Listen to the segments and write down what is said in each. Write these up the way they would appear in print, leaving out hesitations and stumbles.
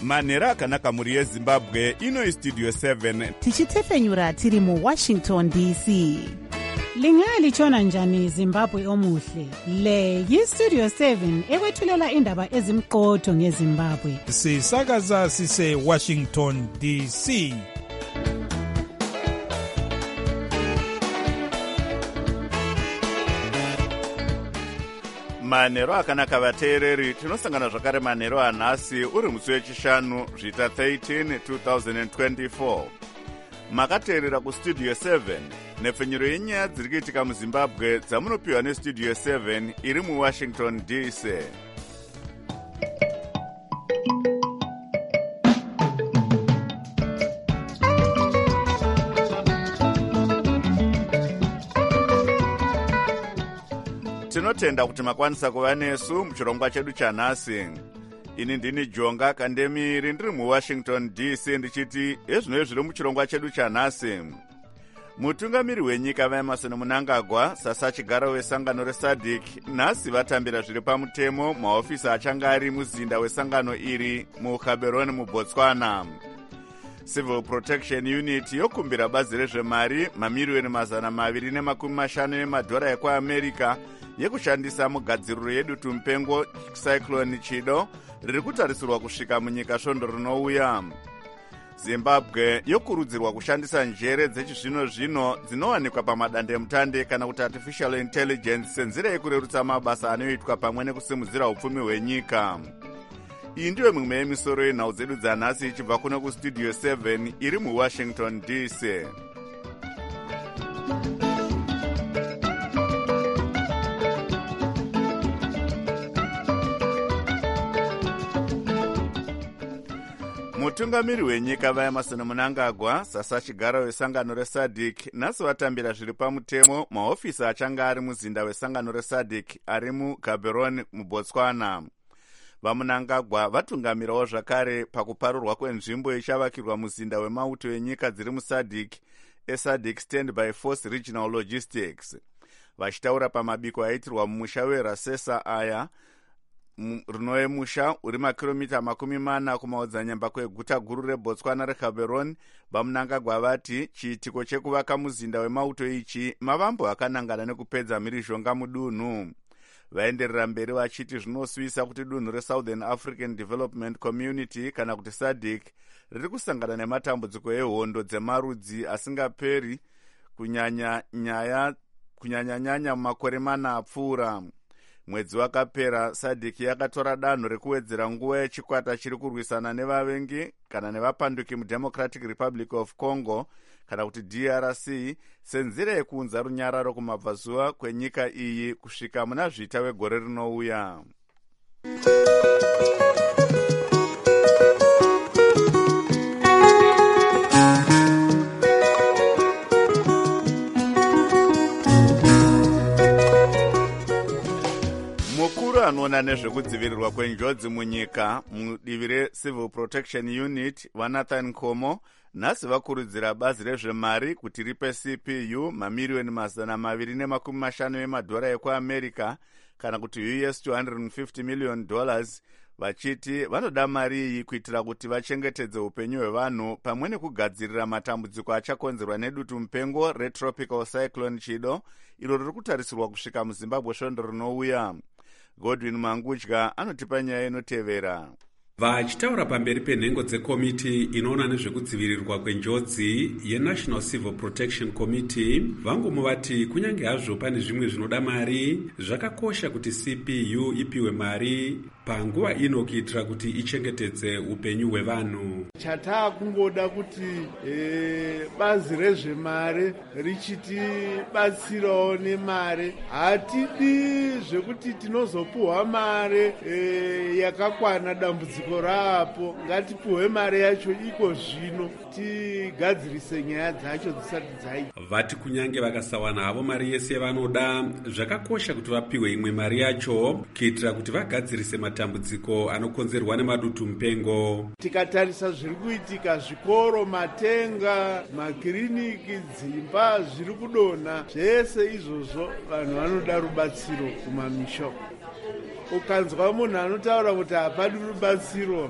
manhero akanaka mhuri yezimbabwe. Ino istudio 7 tichitefenyura tiri muWashington DC. Lingalitshona njani Zimbabwe omuhle? Le yistudio 7 ekwethulela indaba ezimqotho ngeZimbabwe. Sisakaza sise Washington DC. manhero akanaka vateereri, tinosangana zvakare manhero anhasi uri musi wechishanu zvita 13 2024. Makateerera kustudio 7 nepfenyuro yenyaya dziri kuitika muzimbabwe dzamunopiwa nestudio 7 iri muWashington DC. Tinotenda kuti makwanisa kuva nesu muchirongwa chedu chanhasi. Ini ndini Jonga Kandemiri ndiri muWashington DC ndichiti ezvino zviri muchirongwa chedu chanhasi. Mutungamiri wenyika vaEmmerson Mnangagwa sasachigaro wesangano reSADC nhasi vatambira zviri pamutemo mahofisi achanga ari muzinda wesangano iri muGaborone muBotswana. Civil Protection Unit yokumbira bazi rezvemari mamiliyoni 250 emadhora ekuAmerica yekushandisa mugadziriro yedutu mupengo cyclone Chido riri kutarisirwa kusvika munyika svondo rinouya. Zimbabwe yokurudzirwa kushandisa njere dzechizvino-zvino dzinowanikwa pamadandemutande kana kuti artificial intelligence senzira yekurerutsa mabasa anoitwa pamwe nekusimudzira upfumi hwenyika. Iyi ndiyo mimwe yemisoro yenhau dzedu dzanhasi ichibva kuno kustudio 7 iri muWashington DC. Mutungamiri wenyika vaEmmerson Mnangagwa sasachigaro wesangano reSADC nhasi vatambira zviri pamutemo mahofisi achanga ari muzinda wesangano reSADC ari muGaborone muBotswana. VaMnangagwa vatungamirawo zvakare pakuparurwa kwenzvimbo ichavakirwa muzinda wemauto enyika dziri muSADC eSADC Standby Force Regional Logistics. Vachitaura pamabiko aitirwa mumusha weRasesa aya runove musha uri makiromita 40 kumaodzanyamba kweguta guru reBotswana reGaborone. VaMnangagwa vati chiitiko chekuvaka muzinda wemauto ichi mavambo akanangana nekupedza mhirizhonga mudunhu. Vaenderera mberi vachiti zvinosvisa kuti dunhu reSouthern African Development Community kana kuti SADC riri kusangana nematambudziko ehondo dzemarudzi asingaperi kunyanya mumakore 4 apfuura. Mwedzi wakapera SADC yakatora danho rekuwedzera nguva yechikwata chiri kurwisana nevavengi kana nevapanduki muDemocratic Republic of Congo kana kuti DRC senzira yekuunza runyararo kumabvazuva kwenyika iyi kusvika muna zvita wegore rinouya. Mukuru anoona nezvekudzivirirwa kwenjodzi munyika mudivi reCivil Protection Unit vaNathan Komo nhasi vakurudzira bazi rezvemari kuti ripe CPU mamiliyoni 250 emadhora ekuAmerica kana kuti US $250 million, vachiti vanoda mari iyi kuitira kuti vachengetedze upenyu hwevanhu pamwe nekugadzirira matambudziko achakonzerwa nedutu mupengo retropical cyclone Chido iro riri kutarisirwa kusvika muZimbabwe svondo rinouya. Godwin Mangudya anotipa nyaya inotevera. Vachitaura pamberi penhengo dzekomiti inoona nezvekudzivirirwa kwenjodzi yeNational Civil Protection Committee, vangomo vati kunyange hazvo pane zvimwe zvinoda mari, zvakakosha kuti CPU ipiwe mari panguva ino kuitira kuti ichengetedze upenyu hwevanhu. Chataa kungoda kuti bazi rezvemari richitibatsirawo nemari. Hatidi zvekuti tinozopuhwa mari yakakwana dambudziko rapo. Ngatipuhwe mari yacho iko zvino tigadzirise nyaya dzacho dzisati dzaita. Vati kunyange vakasawana havo mari yese vanoda, zvakakosha kuti vapiwe imwe mari yacho kuitira kuti vagadzirise matambudziko anokonzerwa nemadutu mupengo. Tikatarisa zviri kuitika, zvikoro, matenga, makiriniki, dzimba zviri kudonha, zvese izvozvo vanhu vanoda rubatsiro kumamisha. ukanzwa munhu anotaura kuti hapadi rubatsiro,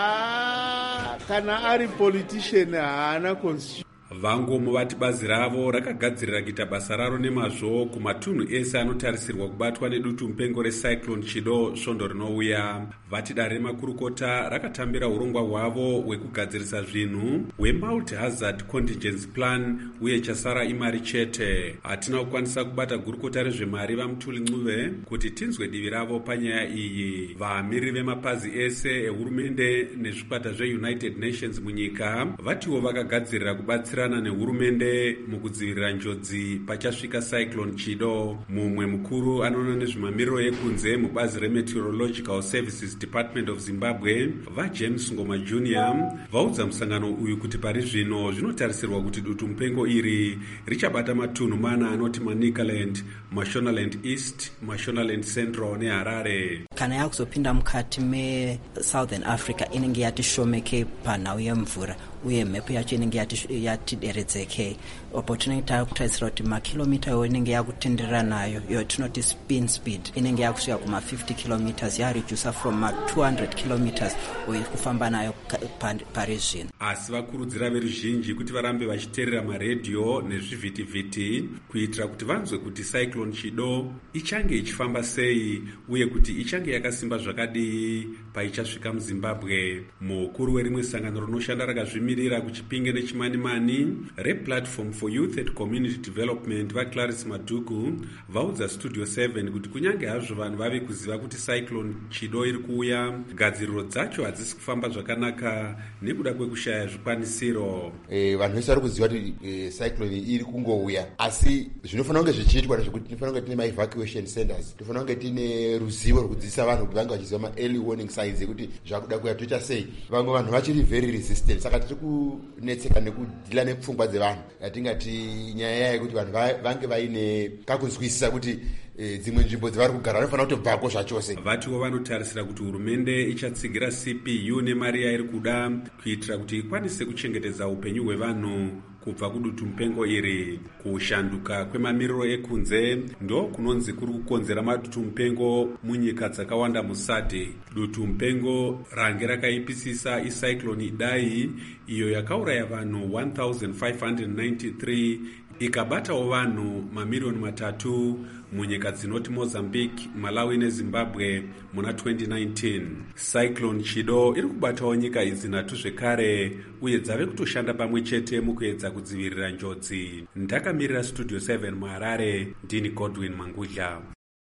kana ari politician haana constitution. vangomo vati bazi ravo rakagadzirira kuita basa raro nemazvo kumatunhu ese anotarisirwa kubatwa nedutu mupengo recyclone Chido svondo rinouya. vati dare remakurukota rakatambira urongwa hwavo hwekugadzirisa zvinhu hwemulti-hazard contingency plan uye chasara imari chete. hatina kukwanisa kubata gurukota rezvemari vaMutuli Ncube kuti tinzwe divi ravo panyaya iyi. vamiriri vemapazi ese ehurumende nezvikwata zveUnited Nations munyika vatiwo vakagadzirira kubatsirana nehurumende mukudzivirira njodzi pachasvika cyclone Chido. mumwe mukuru anoona nezvemamiriro ekunze mubazi remeteorological services department of Zimbabwe vaJames Ngoma Jr vaudza musangano uyu kuti pari zvino zvinotarisirwa kuti dutu mupengo iri richabata matunhu mana anoti Manicaland, Mashonaland East, Mashonaland Central neHarare. kana yakuzopinda mukati meSouthern Africa inenge yatishomeke panhau yemvura uye mhepo yacho inenge yatideredzeke. apo tinenge takutarisira kuti makilomita inenge yakutenderera nayo iyo tinoti spin speed inenge yakusvika kuma50 kilometers yaredusa from 200 kilometers uye kufamba nayo pari zvino. asi vakurudzira veruzhinji kuti varambe vachiteerera maredhiyo nezvivhitivhiti kuitira kuti vanzwe kuti cyclone Chido ichange ichifamba sei uye kuti ichange yakasimba zvakadii paichasvika muZimbabwe. mukuru werimwe sangano rinoshanda rakazvimirira kuChipinge neChimanimani replatform for youth and community development vaClarice Maduku vaudza Studio 7 kuti kunyange hazvo vanhu vave kuziva kuti cyclone Chido iri kuuya, gadziriro dzacho hadzisi kufamba zvakanaka nekuda kwekushaya zvikwanisiro. vanhu vese vari kuziva kuti cyclone iri kungouya, asi zvinofanira kunge zvichiitwa zvekuti tinofanira kunge tine ma-evacuation centers, tinofanira kunge tine ruzivo rwekudzidzisa vanhu kuti vange vachiziva ma-early warning signs ekuti zvakuda kuya toita sei. vamwe vanhu vachiri very resistant, saka tiri kunetseka nekudhila nepfungwa dzevanhu. yatingati nyaya yekuti vanhu vange vaine kakunzwisisa kuti dzimwe nzvimbo dzevari kugara vanofanira kutobvako zvachose. vatiwo vanotarisira kuti hurumende ichatsigira CPU nemari yairi kuda kuitira kuti ikwanise kuchengetedza upenyu hwevanhu kubva kudutu mupengo iri. kushanduka kwemamiriro ekunze ndo kunonzi kuri kukonzera madutu mupengo munyika dzakawanda muSADC. dutu mupengo range rakaipisisa icyclone Idai iyo yakauraya vanhu 1593 ikabatawo vanhu mamiliyoni 3 munyika dzinoti Mozambique, Malawi neZimbabwe muna 2019. cyclone Chido iri kubatawo nyika idzi 3 zvekare uye dzave kutoshanda pamwe chete mukuedza kudzivirira njodzi. ndakamirira Studio 7 muHarare, ndini Godwin Mangudla.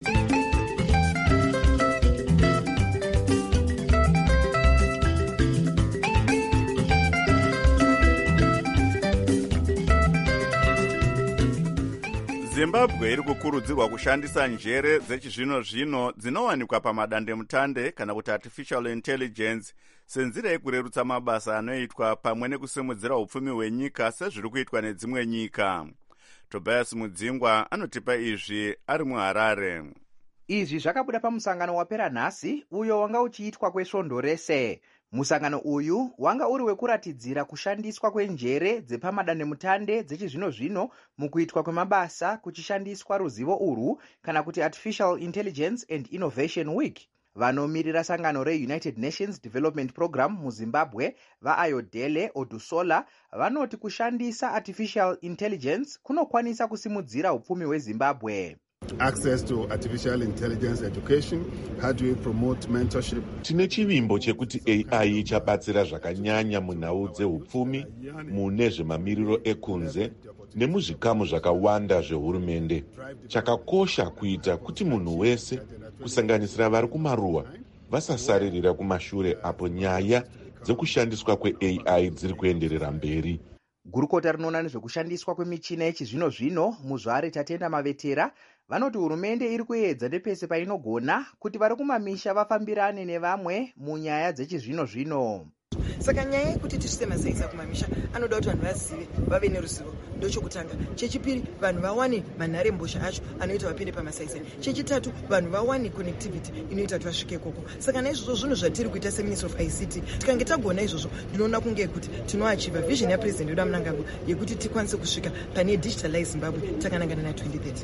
Zimbabwe iri kukurudzirwa kushandisa njere dzechizvino-zvino dzinowanikwa pamadandemutande kana kuti artificial intelligence senzira yekurerutsa mabasa anoitwa pamwe nekusimudzira upfumi hwenyika sezviri kuitwa nedzimwe nyika. Tobias Mudzingwa anotipa izvi ari muHarare. izvi zvakabuda pamusangano wapera nhasi uyo wanga uchiitwa kwesvondo rese. musangano uyu wanga uri wekuratidzira kushandiswa kwenjere dzepamadandemutande dzechizvino-zvino mukuitwa kwemabasa kuchishandiswa ruzivo urwu kana kuti Artificial Intelligence and Innovation Week. vanomiririra sangano reUnited Nations Development Program muZimbabwe vaAyodele Odusola vanoti kushandisa Artificial Intelligence kunokwanisa kusimudzira upfumi hweZimbabwe. Access to artificial intelligence education, how do we promote mentorship? Tine chivimbo chekuti AI ichabatsira zvakanyanya munhau dzehupfumi mune zvemamiriro ekunze nemuzvikamu zvakawanda zvehurumende. Chakakosha kuita kuti munhu wese kusanganisira vari kumaruwa vasasaririra kumashure apo nyaya dzekushandiswa kweAI dziri kuenderera mberi. Gurukota rinoona nezvekushandiswa kwemichina yechizvino-zvino muzvare Tatenda Mavetera vanoti hurumende iri kuedza nepese painogona kuti vari kumamisha vafambirane nevamwe munyaya dzechizvino-zvino. Saka nyaya yekuti tisvitse masaisa kumamisha anoda kuti vanhu vazive, vave neruzivo. Ndochokutanga. Chechipiri, vanhu vawane manhare mbozha acho anoita vapinde pamasaisa. Chechitatu, vanhu vawane connectivity inoita kuti vasvike ikoko. Saka naizvozvo zvinhu zvatiri kuita seMinister of ICT, tikange tagona izvozvo ndinoona kunge kuti tinoachiva vision yaPresident Wedu Mnangagwa yekuti tikwanise kusvika pane digitalize Zimbabwe takanangana na 2030.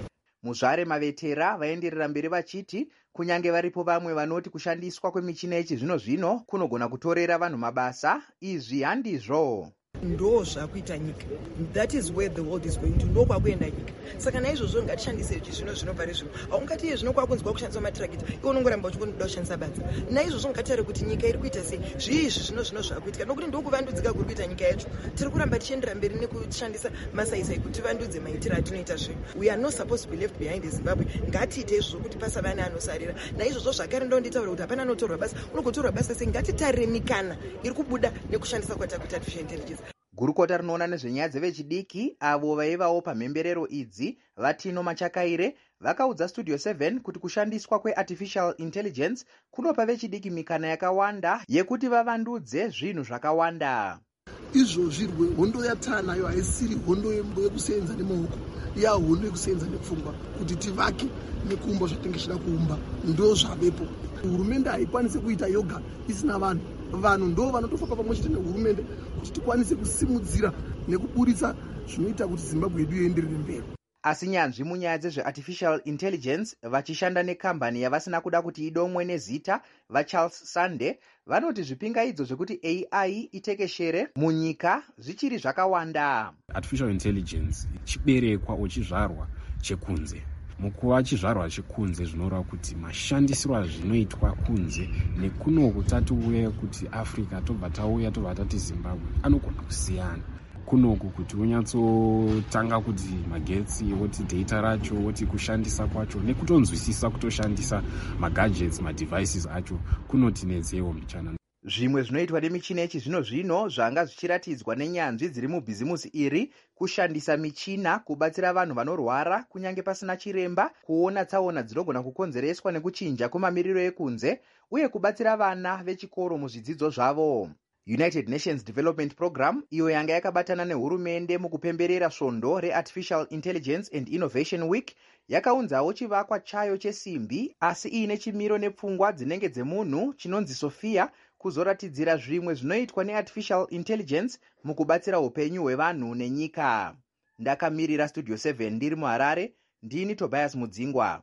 muzvare Mavetera vaenderera mberi vachiti kunyange varipo vamwe vanoti kushandiswa kwemichina yechizvino-zvino kunogona kutorera vanhu mabasa, izvi handizvo. Ndo zvakuita nyika. That is where the world is going to. Ndo kwakuenda nyika. Saka naizvozvo ngatishandise zvino pari zvino. Haungati iye zvino kwakunzwa kushandisa matractor. Iwe unongoramba uchikuda kushandisa badza. Naizvozvo ngatitare kuti nyika iri kuita sei. Zvizvi zvino zvakuitika. Nokuti ndokuvandudzika kuri kuita nyika yacho. Tiri kuramba tichiendera mberi nekushandisa masaisai kuti vandudze maitiro atinoita zvino. We are not supposed to be left behind in Zimbabwe. Ngatiite izvozvo kuti pasava neanosarira. Naizvozvo zvakare ndonditaura kuti hapana anotorwa basa. Unogotorwa basa sei. Ngatitarire mikana iri kubuda nekushandisa kwatakuita artificial intelligence. Gurukota rinoona nezvenyaya dzevechidiki avo vaivawo pamhemberero idzi Vatino Machakaire vakaudza Studio 7 kuti kushandiswa kweartificial intelligence kunopa vechidiki mikana yakawanda yekuti vavandudze zvinhu zvakawanda. Izvozvi hondo yatanayo haisiri hondo yekusenza nemaoko, yahondo yekusenza nepfungwa kuti tivake nekumba zvatingechida kuumba. Ndo zvavepo. Hurumende haikwanisi kuita yoga isina vanhu. Vanhu ndo vanotofamba pamwe chete nehurumende kuti tikwanise kusimudzira nekuburitsa zvinoita kuti Zimbabwe yedu ienderere mberi. Asi nyanzvi munyaya dzezveartificial intelligence vachishanda nekambani yavasina kuda kuti idomwe nezita vaCharles Sande vanoti zvipingaidzo zvekuti AI itekeshere munyika zvichiri zvakawanda. Artificial intelligence chiberekwa uchizvarwa chekunze. Mukuva chizvarwa chekunze zvinoreva kuti mashandisiro azvinoitwa kunze nekunoku tatiuya kuti Africa tobva tauya tobva tati Zimbabwe anogona kusiyana. Kunoku kuti unyatsotanga kuti magetsi woti data racho woti kushandisa kwacho nekutonzwisisa kutoshandisa magadgets madevices acho kunotinedzewo mbichana. Zvimwe zvinoitwa nemichina yechizvino-zvino zvanga zvichiratidzwa nenyanzvi dziri mubhizimusi iri kushandisa michina kubatsira vanhu vanorwara kunyange pasina chiremba, kuona tsaona dzinogona kukonzereswa nekuchinja kwemamiriro ekunze uye kubatsira vana vechikoro muzvidzidzo zvavo. United Nations Development Program iyo yanga yakabatana nehurumende mukupemberera svondo reArtificial Intelligence and Innovation Week yakaunzawo chivakwa chayo chesimbi asi iine chimiro nepfungwa dzinenge dzemunhu chinonzi Sophia kuzoratidzira zvimwe zvinoitwa neartificial intelligence mukubatsira upenyu hwevanhu nenyika. Ndakamirira Studio 7 ndiri muHarare, ndini Tobias Mudzingwa.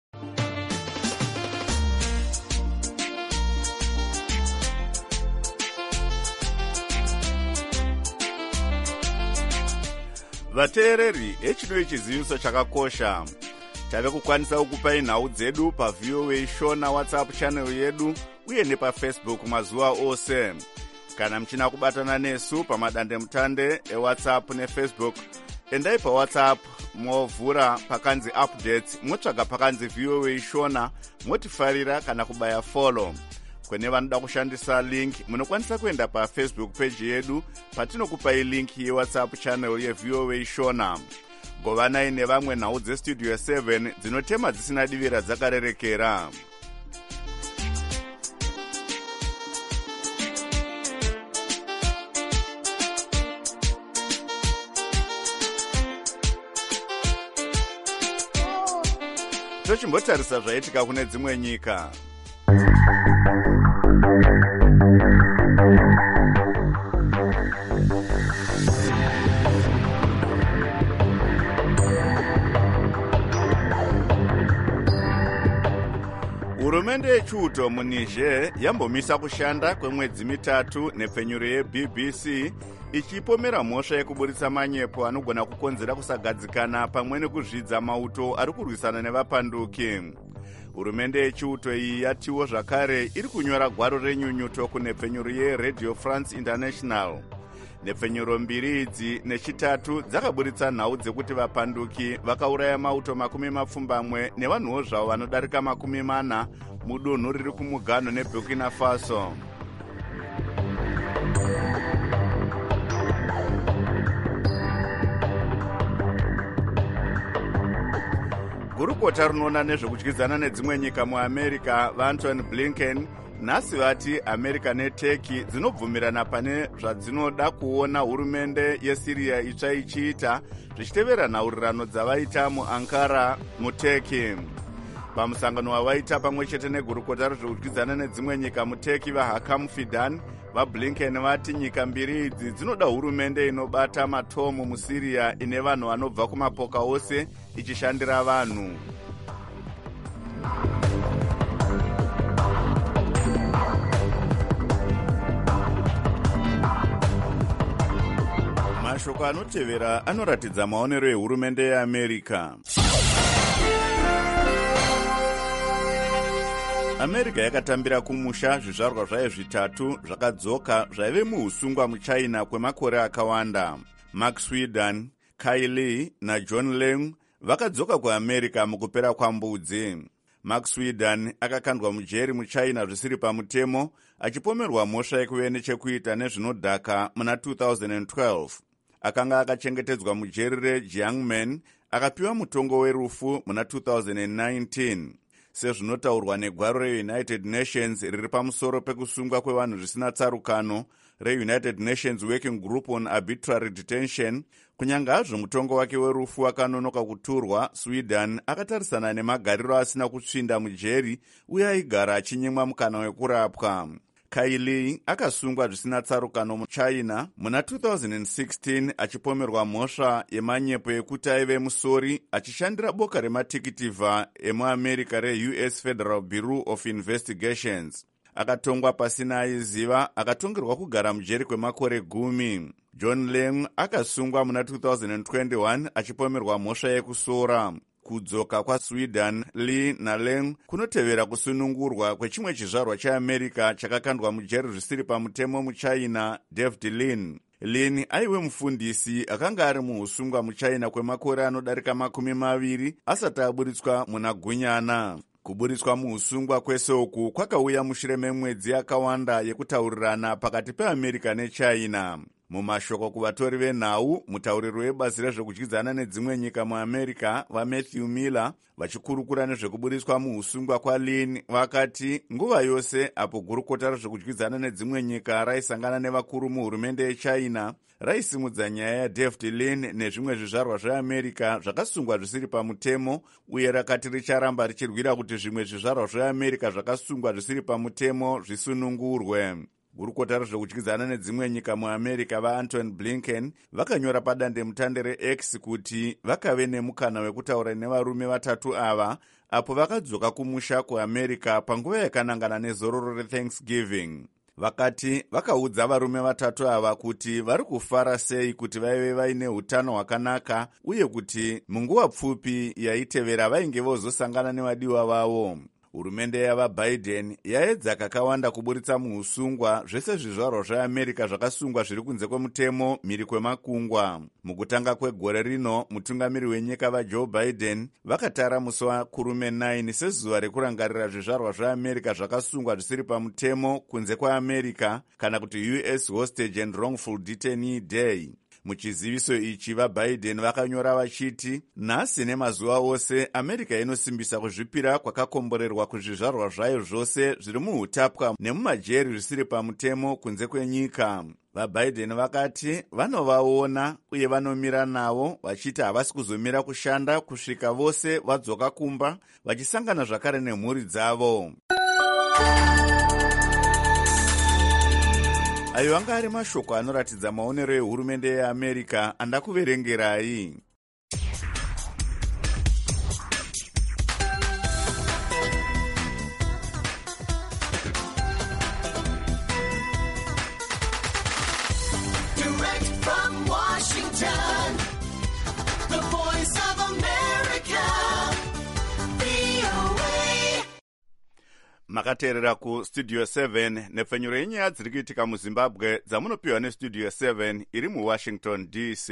Vateereri, echino chiziviso chakakosha. Tave kukwanisa kukupai nhau dzedu paVOA Shona WhatsApp channel yedu uye nepaFacebook mazuva ose. Kana mchina kubatana nesu pamadandemutande eWhatsApp neFacebook, endai paWhatsApp movhura pakanzi updates, motsvaga pakanzi VOA Shona, motifarira kana kubaya follow. Kune vanoda kushandisa link, munokwanisa kuenda paFacebook page yedu patinokupai link yeWhatsApp channel yeVOA Shona. Govanai nevamwe nhau dzeStudio 7 dzinotema dzisina divira dzakarerekera. Tochimbotarisa zvaitika kune dzimwe nyika. Hurumende yechiuto muNiger yambomisa kushanda kwemwedzi mitatu nepfenyuro yeBBC ichipomera mhosva yekuburitsa manyepo anogona kukonzera kusagadzikana pamwe nekuzvidza mauto ari kurwisana nevapanduki. Hurumende yechiuto iyi yatiwo zvakare iri kunyora gwaro renyunyuto kunepfenyuro yeRadio France International. Nepfenyuro mbiri idzi nechitatu dzakaburitsa nhau dzekuti vapanduki vakauraya mauto 20 nevanhuwo zvavo vanodarika 40 mudunhu riri kumugano neBurkina Faso. Gurukota rinoona nezvekudyidzana nedzimwe nyika muAmerica vaAntony Blinken nhasi vati America neTurkey dzinobvumirana pane zvadzinoda kuona hurumende yeSyria itsva ichiita zvichitevera nhaurirano dzavaita muAnkara muTurkey. Pamusangano wavaita pamwe chete negurukota rezvekudyidzana nedzimwe nyika muTurkey vaHakam Fidan, vablinken vati nyika mbiri idzi dzinoda hurumende inobata matomu musiriya ine vanhu vanobva kumapoka ose ichishandira vanhu. Mashoko anotevera anoratidza maonero ehurumende yeAmerica. America yakatambira kumusha zvizvarwa zvayo zvitatu zvakadzoka zvaive muusungwa muchina kwemakore akawanda. Mark Sweden, Kai Lee naJohn Leung vakadzoka kuAmerica mukupera kwambudzi. Mark Sweden akakandwa mujeri muchina zvisiri pamutemo achipomerwa mhosva yekuve nechekuita nezvinodhaka muna 2012. Akanga akachengetedzwa mujeri reJiangmen akapiwa mutongo werufu muna 2019. Sezvinotaurwa negwaro reUnited Nations riri pamusoro pekusungwa kwevanhu zvisina tsarukano reUnited Nations Working Group on Arbitrary Detention, kunyange hazvo mutongo wake werufu wakanonoka kuturwa, Sweden akatarisana nemagariro asina kutsvinda mujeri uye aigara achinyimwa mukana wekurapwa. Kai Lee akasungwa zvisina tsarukano muchina muna 2016 achipomerwa mhosva yemanyepo ekuti aive musori achishandira boka rematikitivha emuamerica reUS Federal Bureau of Investigations. Akatongwa pasina aiziva, akatongerwa kugara mujeri kwemakore 10. John Leung akasungwa muna 2021 achipomerwa mhosva yekusora. Kudzoka kwaSweden, Lee naLeung kunotevera kusunungurwa kwechimwe chizvarwa cheAmerica chakakandwa mujeri zvisiri pamutemo muchina, David Lin. Lin aive mufundisi akanga ari muusungwa muchina kwemakore anodarika 20 asati aburitswa muna gunyana. Kuburitswa muusungwa kwese uku kwakauya mushure memwedzi yakawanda yekutaurirana pakati peAmerica neChina. Mumashoko kuvatori venhau, mutauriri webazi rezvekudyidzana nedzimwe nyika muAmerica vaMatthew Miller vachikurukura nezvekuburitswa muusungwa kwaLin vakati nguva yose apo gurukota rezvekudyidzana nedzimwe nyika raisangana nevakuru muhurumende yeChina raisimudza nyaya yaDavid Lin nezvimwe zvizvarwa zveAmerica zvakasungwa zvisiri pamutemo, uye rakati richaramba richirwira kuti zvimwe zvizvarwa zveAmerica zvakasungwa zvisiri pamutemo zvisunungurwe. Gurukota rezvekudyidzana nedzimwe nyika muAmerica vaAntony Blinken vakanyora padandemutande reX kuti vakave nemukana wekutaura nevarume vatatu ava apo vakadzoka kumusha kuAmerica panguva yakanangana nezororo reThanksgiving. Vakati vakaudza varume vatatu ava kuti vari kufara sei kuti vaive vaine utano hwakanaka uye kuti munguva pfupi yaitevera vainge vozosangana nevadiwa vavo. Hurumende yavaBiden yaedza kakawanda kuburitsa muusungwa zvese zvizvarwa zveAmerica zvakasungwa zviri kunze kwemutemo mhiri kwemakungwa. Mukutanga kwegore rino, mutungamiri wenyika vaJoe Biden vakatara musi wakurume 9 sezuva rekurangarira zvizvarwa zveAmerica zvakasungwa zvisiri pamutemo kunze kwaAmerica, kana kuti US Hostage and Wrongful Detainee Day. Muchiziviso ichi vaBiden vakanyora vachiti, nhasi nemazuva ose America inosimbisa kuzvipira kwakakomborerwa kuzvizvarwa zvayo zvose zviri muhutapwa nemumajeri zvisiri pamutemo kunze kwenyika. VaBiden vakati vanovaona uye vanomira navo, vachiti havasi kuzomira kushanda kusvika vose vadzoka kumba vachisangana zvakare nemhuri dzavo. Ayo anga ari mashoko anoratidza maonero ehurumende yeAmerica andakuverengerai. Makateerera kuStudio 7 nepfenyuro yenyaya dziri kuitika muZimbabwe dzamunopiwa neStudio 7 iri muWashington DC.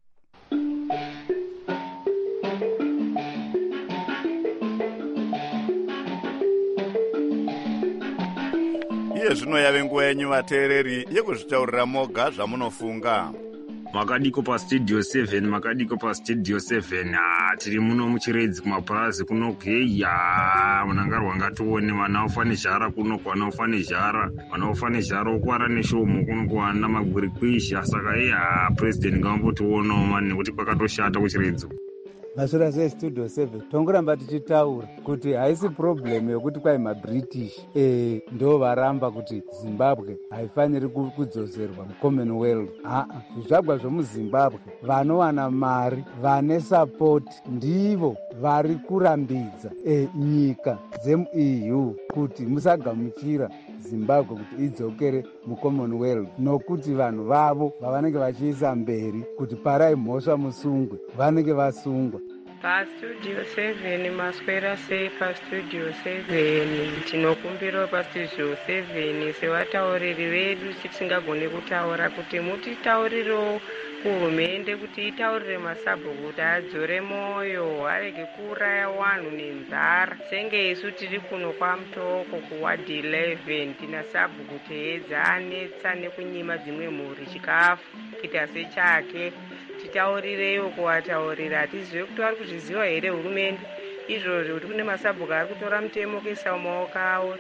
Iye zvino yave nguva yenyu vateereri yekuzvitaurira moga zvamunofunga. Makadiko paStudio 7, makadiko paStudio 7. Tiri muno muchiredzi kumapurazi kuno geya. Munangarwa ngatione vana ufane jara kuno kwana ufane jara. Vana ufane jara ukwara neshomo kuno kwana magwiri kwisha. Saka president ngambotiona mani nekuti kwakatoshata kuchiredzi. masvira sestudio 7 tongoramba tichitaura kuti haisi problem yokuti kwai mabritish ndo varamba kuti zimbabwe haifaniri kudzozerwa mucommonwealth. zvitsvagwa zvemuzimbabwe vanowana mari vane sapoti ndivo vari kurambidza nyika dzemu-eu kuti musagamuchira zimbabwe kuti idzokere mucommonwealth, nokuti vanhu vavo vavanenge vachiisa mberi kuti parai mhosva musungwe vanenge vasungwa. pastudio 7 maswera sei pastudio 7 tinokumbirawo pastudio 7 sevatauriri vedu tisingagoni kutaura kuti mutitaurirewo kuhurumende kuti itaurire masabhu kuti adzore mwoyo arege kuuraya wanhu nenzara. senge isu tiri kuno kwamutoko kuwadi 11 tina sabhu kuti hedza anetsa nekunyima dzimwe mhuri chikafu kuita sechake. titaurireyo kuvataurira hatizive kuti vari kuzviziva here hurumende izvozvo kuti kune masabhuku ari kutora mutemo kuisa mumaoko avo.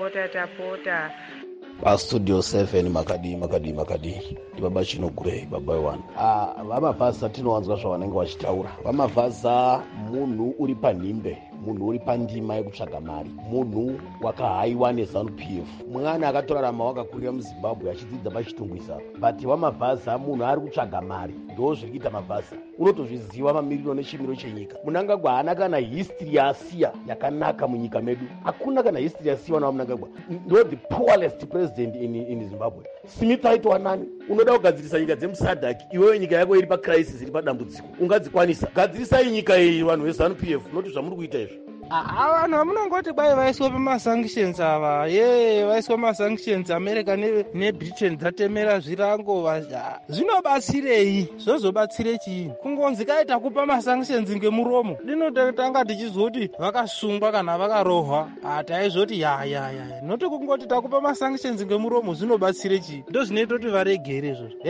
tapota pastudio 7 makadi ibaba chinogurei baba one. vamavhaza tinowanzwa zvavanenge vachitaura. vamavhaza munhu uri panhimbe, munhu uri pandima yekutsvaga mari, munhu wakahaiwa neZANU-PF, mwana akatorarama wakakurira muzimbabwe achidzidza pachitungwisa, but wamavhaza munhu ari kutsvaga mari. ndo zviri kuita mavhaza. unotozviziva mamiriro nechimiro chenyika. munangagwa haana kana history yaasiya yakanaka munyika medu. hakuna kana history yasiyiwa nawo munangagwa. ndo the poorest president in Zimbabwe. Smith aitwa nani? unoda kugadzirisa nyika dzemusadhaki, iwewe nyika yako iri pacrisis, iri padambudziko, ungadzikwanisa? gadzirisai nyika iyi vanhu veZANU-PF, noti zvamuri kuita izvi. vanhu vamunongoti bai vaiswa pamasanctions ava vaiswa masanctions America neBritain dzatemera zvirango. zvinobatsirei? zvozobatsire chii? kungonzi kaita kupa masanctions ngemuromo. dinotanga tichizoti vakasungwa kana vakarohwa taizoti yaya noti kungoti takupa masanctions ngemuromo zvinobatsire chii? ndo zvinoita kuti varegere izvozvo.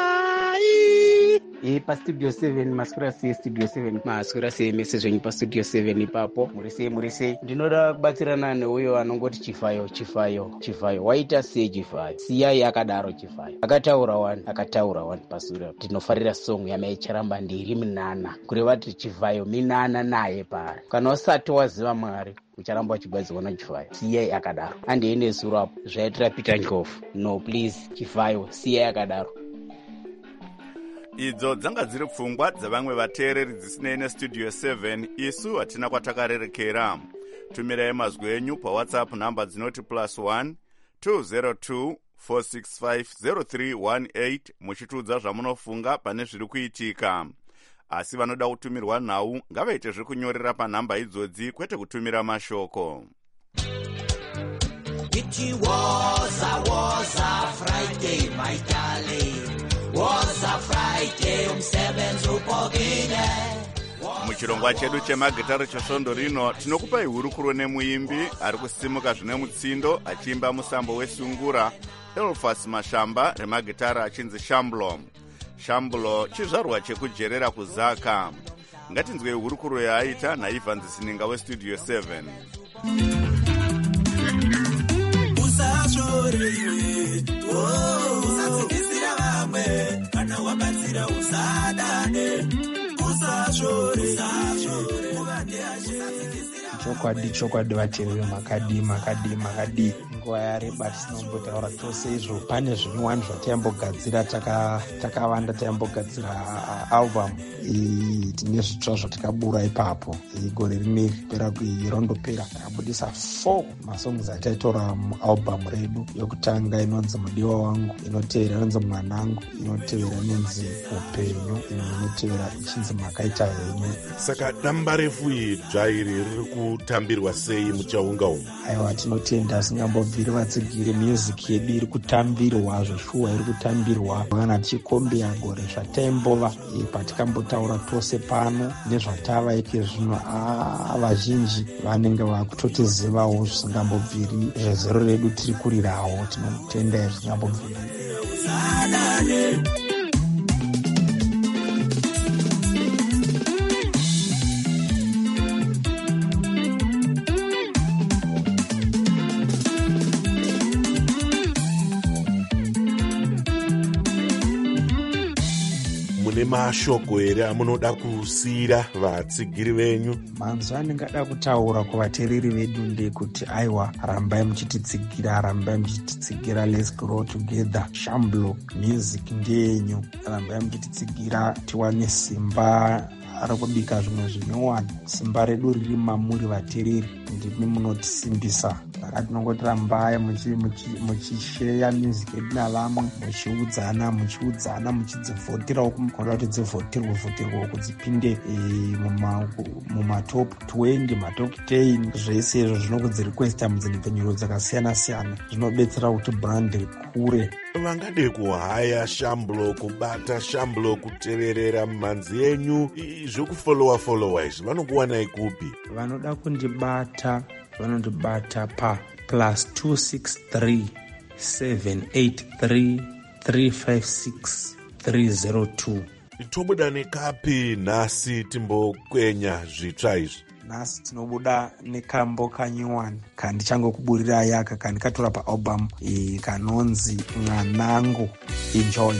pastudio 7 maswera sei studio 7 maswera sei mese zvenyu pastudio 7 ipapo muri sei ndinoda kubatsirana neuyo anongoti chifayo waita sei chifayo? siyai akadaro chifayo akataura wani pasura tinofarira song yamaicharamba ndiri minana kureva kuti chifayo minana naye pari. kana usati waziva mwari ucharamba uchigadzirwa nachifayo. siyai akadaro andiende zurapo zvaitira Peter Njofu. no please chifayo siyai akadaro. idzo dzanga dziri pfungwa dzavamwe vateereri dzisinei nestudio 7. isu hatina kwatakarerekera. tumirai mazwi enyu pawhatsapp namba dzinoti +1 202 465 0318 muchitiudza zvamunofunga pane zviri kuitika. asi vanoda kutumirwa nhau ngavaite zvekunyorera panhamba idzodzi kwete kutumira mashoko. It was a Friday, my darling. Was a Friday, umsebenzi upokile. muchirongwa chedu chemagitari chesvondo rino tinokupai hurukuro nemuimbi ari kusimuka zvine mutsindo achiimba musambo wesungura Elfas Mashamba, remagitari achinzi Shamblo chizvarwa chekujerera kuzaka. ngatinzwei hurukuro yaaita naIvan Zisininga westudio 7. usatsikisira vamwe kana wabatsira usadane chokwadi vateereri makadi nguva yareba tisinombotaura tose izvo. pane zvinyowani zvataimbogadzira takawanda taimbogadzira album tine zvitsva zvatakabura ipapo gore rineri pera irondopera takabudisa 4 masongs ataitora mualbum redu. yokutanga inonzi mudiwa wangu, inotevera inonzi mwanangu, inotevera inonzi upenyu, inotevera ichinzi makaita henyu. saka damba refu idzva iri riri kutambirwa sei muchaunga umu? aiwa tinotenda asingambobviri vatsigiri music yedu iri kutambirwa zveshuwa, iri kutambirwa kana tichikombeya gore zvataimbova patikambotaura tose pano nezvatava ike zvino. vazhinji vanenge vakutotizivawo zvisingambobviri zvezero redu tiri kurirawo. tinotenda zvisingambobviri. mashoko here amunoda kusiyira vatsigiri venyu? Manzwa andingada kutaura kuvateereri vedu ndekuti aiwa, rambai muchititsigira, rambai muchititsigira, let's grow together. Shamblo music ndeyenyu, rambai muchititsigira tiwane simba rekubika zvimwe zvinowani. Simba redu riri mamuri vateereri, ndimi munotisimbisa. Saka tinongoti rambai muchisheya music yedu navamwe, muchiudzana muchidzivhoterawo kumukora kuti dzivhoterwe kudzipinde mumatop 20 matop 10. Zvese izvo zvinokudzirequesta mudzinhepfenyuro dzakasiyana-siyana, zvinobetsera kuti brand rikure. Vangade kuhaya Shamblo, kubata Shamblo, kuteverera mumhanzi yenyu, zvokufolowa izvi vanokuwanai kupi? Vanoda kundibata vanondibata pa +263 783 356 302. Tobuda nekapi nhasi timbokwenya zvitsva izvi? Nhasi tinobuda nekambo kanyuwani kandichangokuburira aka kandikatora paalbum kanonzi Mwanangu. Enjoy.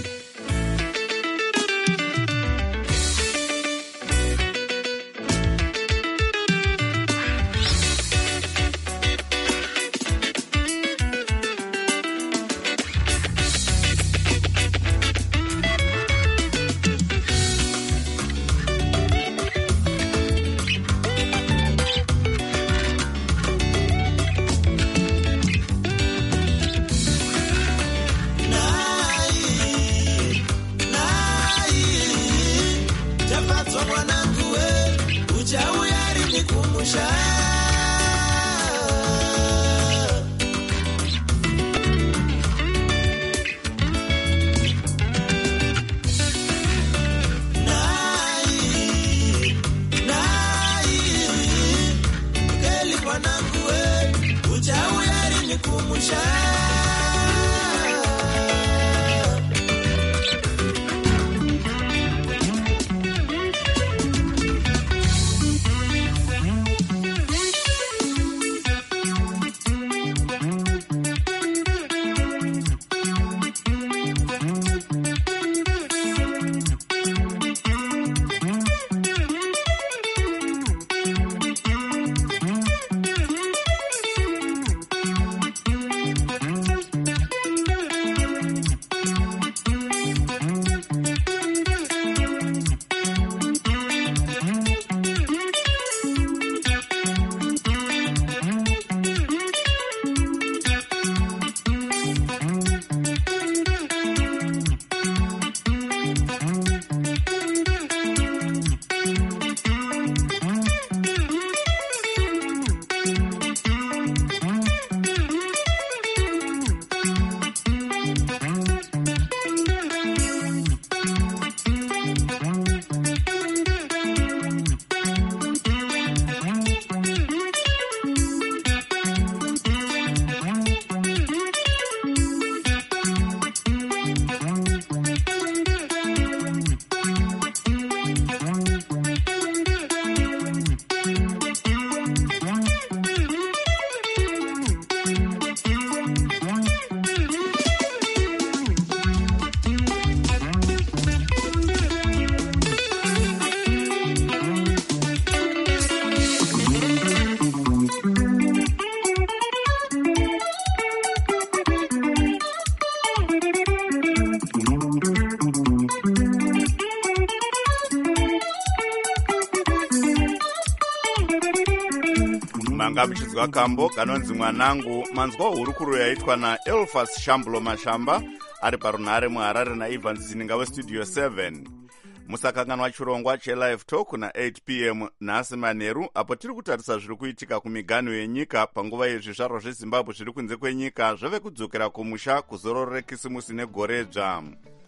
manga muchinzwa kambo kanonzi Mwanangu. Manzwa hurukuro yaitwa naElfas Shamblo Mashamba ari parunhare muHarare naIvan Zininga westudio 7. Musakanganwa chirongwa chelive talk na8 p.m. nhasi manheru, apo tiri kutarisa zviri kuitika kumiganho yenyika panguva yezvizvarwa zveZimbabwe zviri kunze kwenyika zvave kudzokera kumusha kuzororo rekisimusi negore dzva.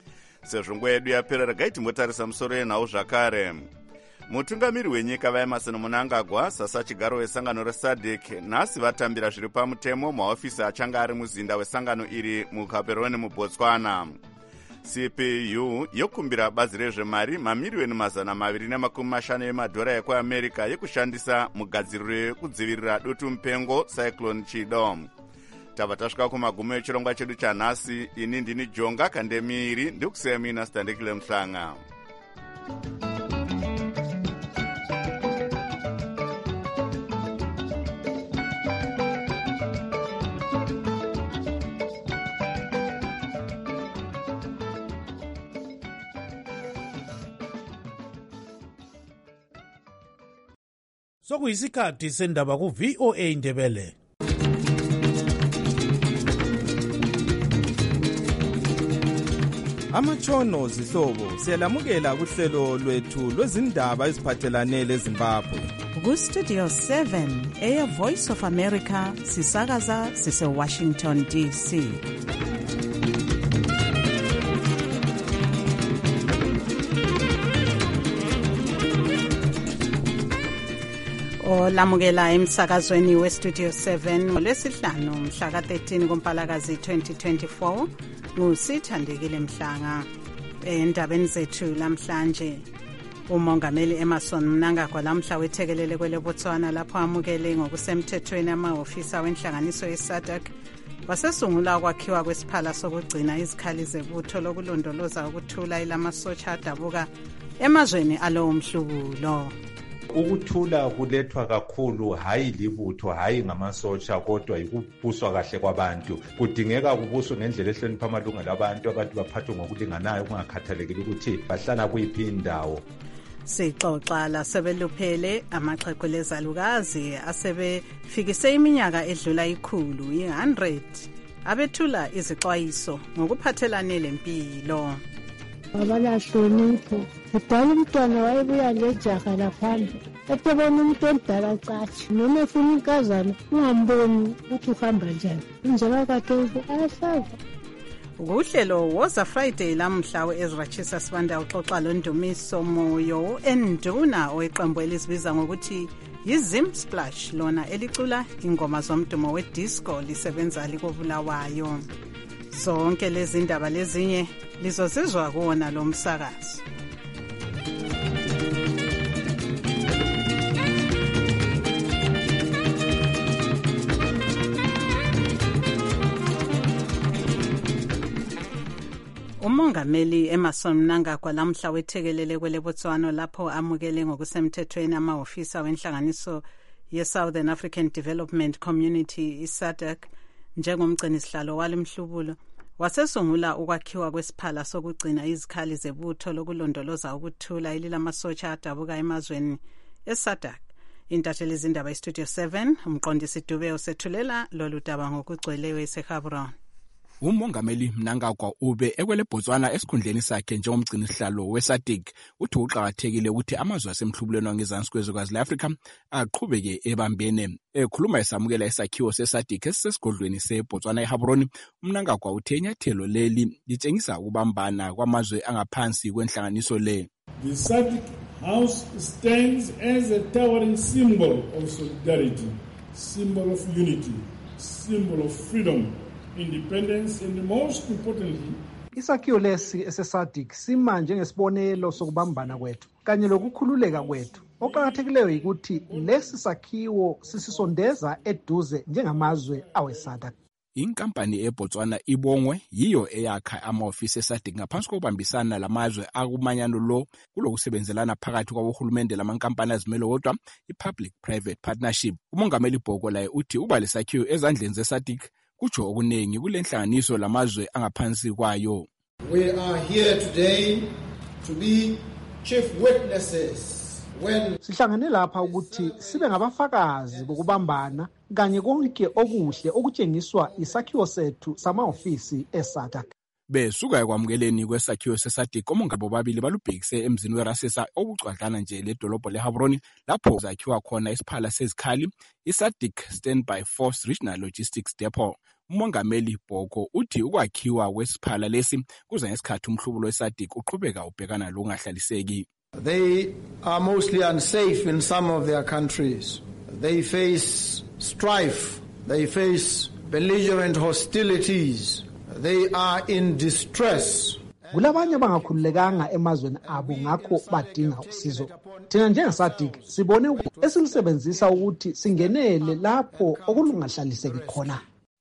Sezvo nguva yedu yapera, regai timbotarisa musoro yenhau zvakare. Mutungamiri wenyika vaEmmerson Mnangagwa, sasa chigaro wesangano reSADC, nhasi vatambira zviri pamutemo mahofisi achanga ari muzinda wesangano iri muKaperoni muBotswana. CPU yokumbira bazi rezvemari mamiliyoni 250 emadhora ekuAmerica yekushandisa mugadziriro yekudzivirira dutu mupengo Cyclone Chido. Tava tasvika kumagumo echirongwa chedu chanhasi. Ini ndini Jonga Kandemiri, ndikusiyamina Standekile Mhlanga. Sokuyisikhathi sendaba ku VOA Indebele. Amatshono zihlobo siyalamukela kuhlelo lwethu lwezindaba eziphathelane leZimbabwe. Ku-Studio 7 Air Voice of America sisakaza sise-Washington DC. Olamukela emsakazweni we-Studio 7 ngolwesihlanu mhla ka-13 kuMpalakazi 2024 ngusithandekile Mhlanga. Endabeni zethu lamhlanje, uMongameli Emmerson Mnangagwa lamhla wethekelele kwele Botswana lapho amukele ngokusemthethweni amahhovisa wenhlanganiso ye-SADC wasesungula ukwakhiwa kwesiphala sokugcina izikhali zebutho lokulondoloza ukuthula ilamasotsha adabuka emazweni alowo mhlubulo. Ukuthula kulethwa kakhulu hayi libutho, hayi ngamasotsha, kodwa yikubuswa kahle kwabantu. Kudingeka kubuswe ngendlela ehlonipha amalungelo abantu, abantu baphathwe ngokulinganayo kungakhathalekile ukuthi bahlala kuyiphi indawo. Sixoxa lasebeluphele amaxhegu lezalukazi asebefikise iminyaka edlula 100 abethula izixwayiso ngokuphathelane lempilo. Abalahlonipho kudala umntwana wayebuya lejaha laphambi etebona umuntu omdala cathi noma efuna inkazana ungamboni ukuthi uhamba njani injeba kathoko ayahlava. Ukuhlelo woza Friday lamhla we-Ezra Chisa Sibanda uxoxa londumiso moyo enduna oweqembu elizibiza ngokuthi yiZim Splash, lona elicula ingoma zomdumo wedisco lisebenza likobulawayo. Zonke lezi ndaba lezinye lizozizwa kuwona lo msakazo. Umongameli Emmerson Mnangagwa lamhla wethekelele kwele Botswana lapho amukele ngokusemthethweni amahhovisa wenhlanganiso ye-Southern African Development Community i-SADC njengomgcini sihlalo walemhlubulo. Wasesungula ukwakhiwa kwesiphala sokugcina izikhali zebutho lokulondoloza ukuthula ililamasotsha adabuka emazweni eSADC. Intatheli zindaba iStudio 7 umqondisi Dube usethulela lolu daba ngokugcweleyo eseGaborone. Umongameli Mnangagwa ube ekwele Botswana esikhundleni sakhe njengomgcini sihlalo weSADC uthi uqhakathekile ukuthi amazwe asemhlubulweni wangezansi kwezwekazi le-Afrika aqhubeke ebambene. Ekhuluma esamukela isakhiwo seSADC esisesigodlweni seBotswana eGaborone, Mnangagwa uthe inyathelo leli litshengisa ukubambana kwamazwe angaphansi kwenhlanganiso le. The SADC House stands as a towering symbol of solidarity, symbol of unity, symbol of freedom, independence, and most importantly, isakhiwo lesi eseSADC sima njengesibonelo sokubambana kwethu kanye lokukhululeka kwethu. Okuqakathekileyo yikuthi lesi sakhiwo sisisondeza eduze njengamazwe aweSADC. Inkampani eBotswana ibongwe yiyo eyakha amahhovisi eSADC ngaphansi kokubambisana lamazwe akumanyano lo kulokusebenzelana phakathi kwabohulumende lamankampani azimele wodwa, i-Public Private Partnership. Umongameli Bhoko laye uthi uba lesakhiwo ezandleni zeSADC kutsho okuningi kule nhlanganiso lamazwe angaphansi kwayo. We are here today to be chief witnesses when sihlangane lapha ukuthi sibe ngabafakazi bokubambana kanye konke okuhle okutshengiswa isakhiwo sethu samahhovisi eSADC. Besuka ekwamukeleni kwesakhiwo seSADC omongameli bobabili balubhekise emzini weRasesa obucwadlana nje ledolobho leGaborone lapho zakhiwa khona isiphala sezikhali iSADC Standby Force Regional Logistics Depot. Umongameli Bhoko uthi ukwakhiwa kwesiphala lesi kuza ngesikhathi umhlubulo weSADC uqhubeka ubhekana lokungahlaliseki. They are mostly unsafe in some of their countries. They face strife. They face belligerent hostilities. They are in distress. Kulabanye bangakhululekanga emazweni abo ngakho badinga usizo. Thina njengeSADC sibone ukuthi esilisebenzisa ukuthi singenele lapho okulungahlaliseki khona.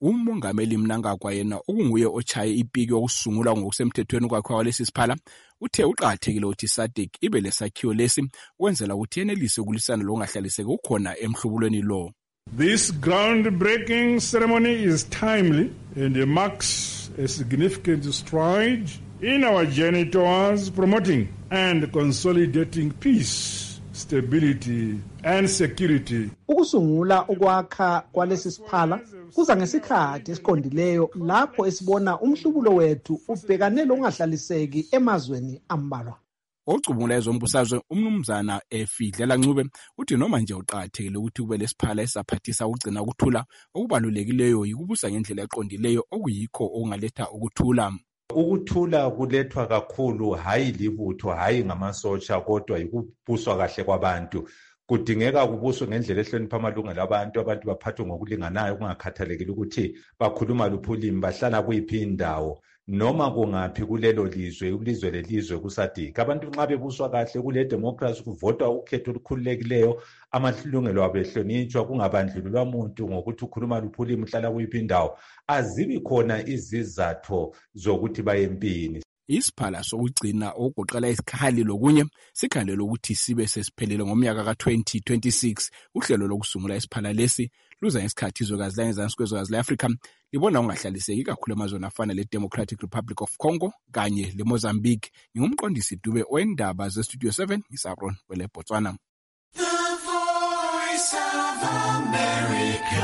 Umongameli Mnangagwa yena okunguye ochaye ipiki yokusungulwa ngokusemthethweni kwakhe walesi siphala uthe uqakathekile ukuthi SADC ibe lesakhiwo lesi ukwenzela ukuthi yenelise ukulisana lokungahlaliseki ukhona emhlubulweni lo. This groundbreaking ceremony is timely and marks a significant stride in our journey towards promoting and consolidating peace, stability and security. Ukusungula ukwakha kwalesi siphala kuza ngesikhathi esiqondileyo lapho esibona umhlubulo wethu ubhekane lokungahlaliseki emazweni ambalwa. Ocubungula ezombusazwe umnumzana Efidlela Ncube uthi noma nje uqakathekile ukuthi kube lesiphala esaphathisa ukugcina ukuthula okubalulekileyo yikubusa ngendlela eqondileyo okuyikho okungaletha ukuthula. Ukuthula kulethwa kakhulu hayi libutho hayi ngamasotsha kodwa yikubuswa kahle kwabantu. Kudingeka kubuswe ngendlela ehlonipha amalungelo abantu baphathwe ngokulinganayo kungakhathalekile ukuthi bakhuluma luphi ulimi bahlala kuyiphi indawo noma kungaphi kulelo lizwe ulizwe lelizwe kuSADC. Abantu nxa bebuswa kahle kule democracy kuvotwa ukhetho olukhululekileyo amalungelo abo ehlonitshwa kungabandlululwa umuntu ngokuthi ukhuluma luphi ulimi uhlala kuyiphi indawo azibi khona izizatho zokuthi baye empini. Isiphala sokugcina okugoqela isikhali lokunye sikhalelwe ukuthi sibe sesiphelele ngomnyaka ka-2026. Uhlelo lokusungula isiphala lesi luza ngesikhathi izwekazi langezansi kwezwekazi le-Afrika libona ungahlaliseki kakhulu emazweni afana le-Democratic Republic of Congo kanye le-Mozambique. Ngingumqondisi Dube wendaba ze-Studio 7 Isaron kwele Botswana. The Voice of America,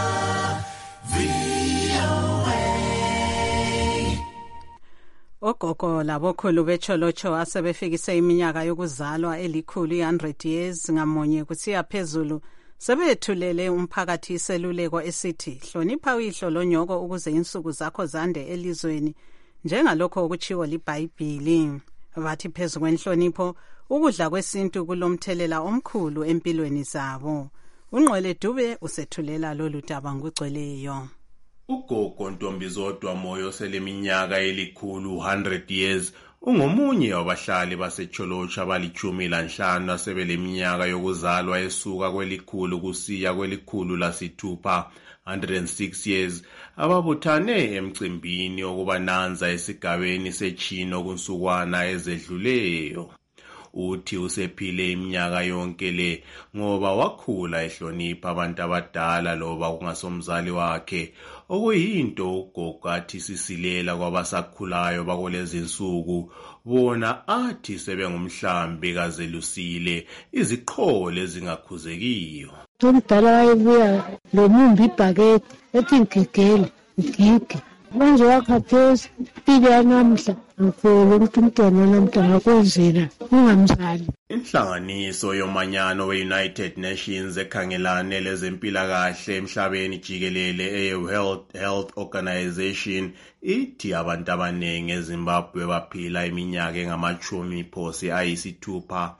Ogogo labokhulu becholocho asebefikise iminyaka yokuzalwa elikhulu 100 years ngamunye kusiya phezulu sebethulele umphakathi iseluleko esithi hlonipha uyihlo lonyoko ukuze insuku zakho zande elizweni njengalokho okuchiwo liBhayibheli. Bathi phezu kwenhlonipho ukudla kwesintu kulomthelela omkhulu empilweni zabo. Unqwele Dube usethulela lolu daba ngugcweleyo. Ugogo Ntombizodwa Moyo seleminyaka elikhulu 100 years ungomunye wabahlali basecholocha abali-15 asebeleminyaka yokuzalwa esuka kwelikhulu kusiya kwelikhulu lasithupha 106 years ababuthane emcimbini okubananza esigabeni sechino kunsukwana ezedluleyo. Uthi usephile iminyaka yonke le ngoba wakhula ehlonipha abantu abadala loba kungasomzali wakhe okuyinto ugogo athi sisilela kwabasakhulayo bakulezi insuku bona athi sebengumhlambi kazelusile iziqhole ezingakhuzekiyo. Umdala wayebuya lomumbi ibhakede ethi ngigele ngige manje wakhathesi impilo yanamhla ngifuna ukuthi umntwana namntwana akwenzela ungamzali. Inhlanganiso yomanyano we-United Nations ekhangelane lezempilakahle emhlabeni jikelele e-World Health Organization ithi abantu abaningi eZimbabwe baphila iminyaka engamachumi ayisithupha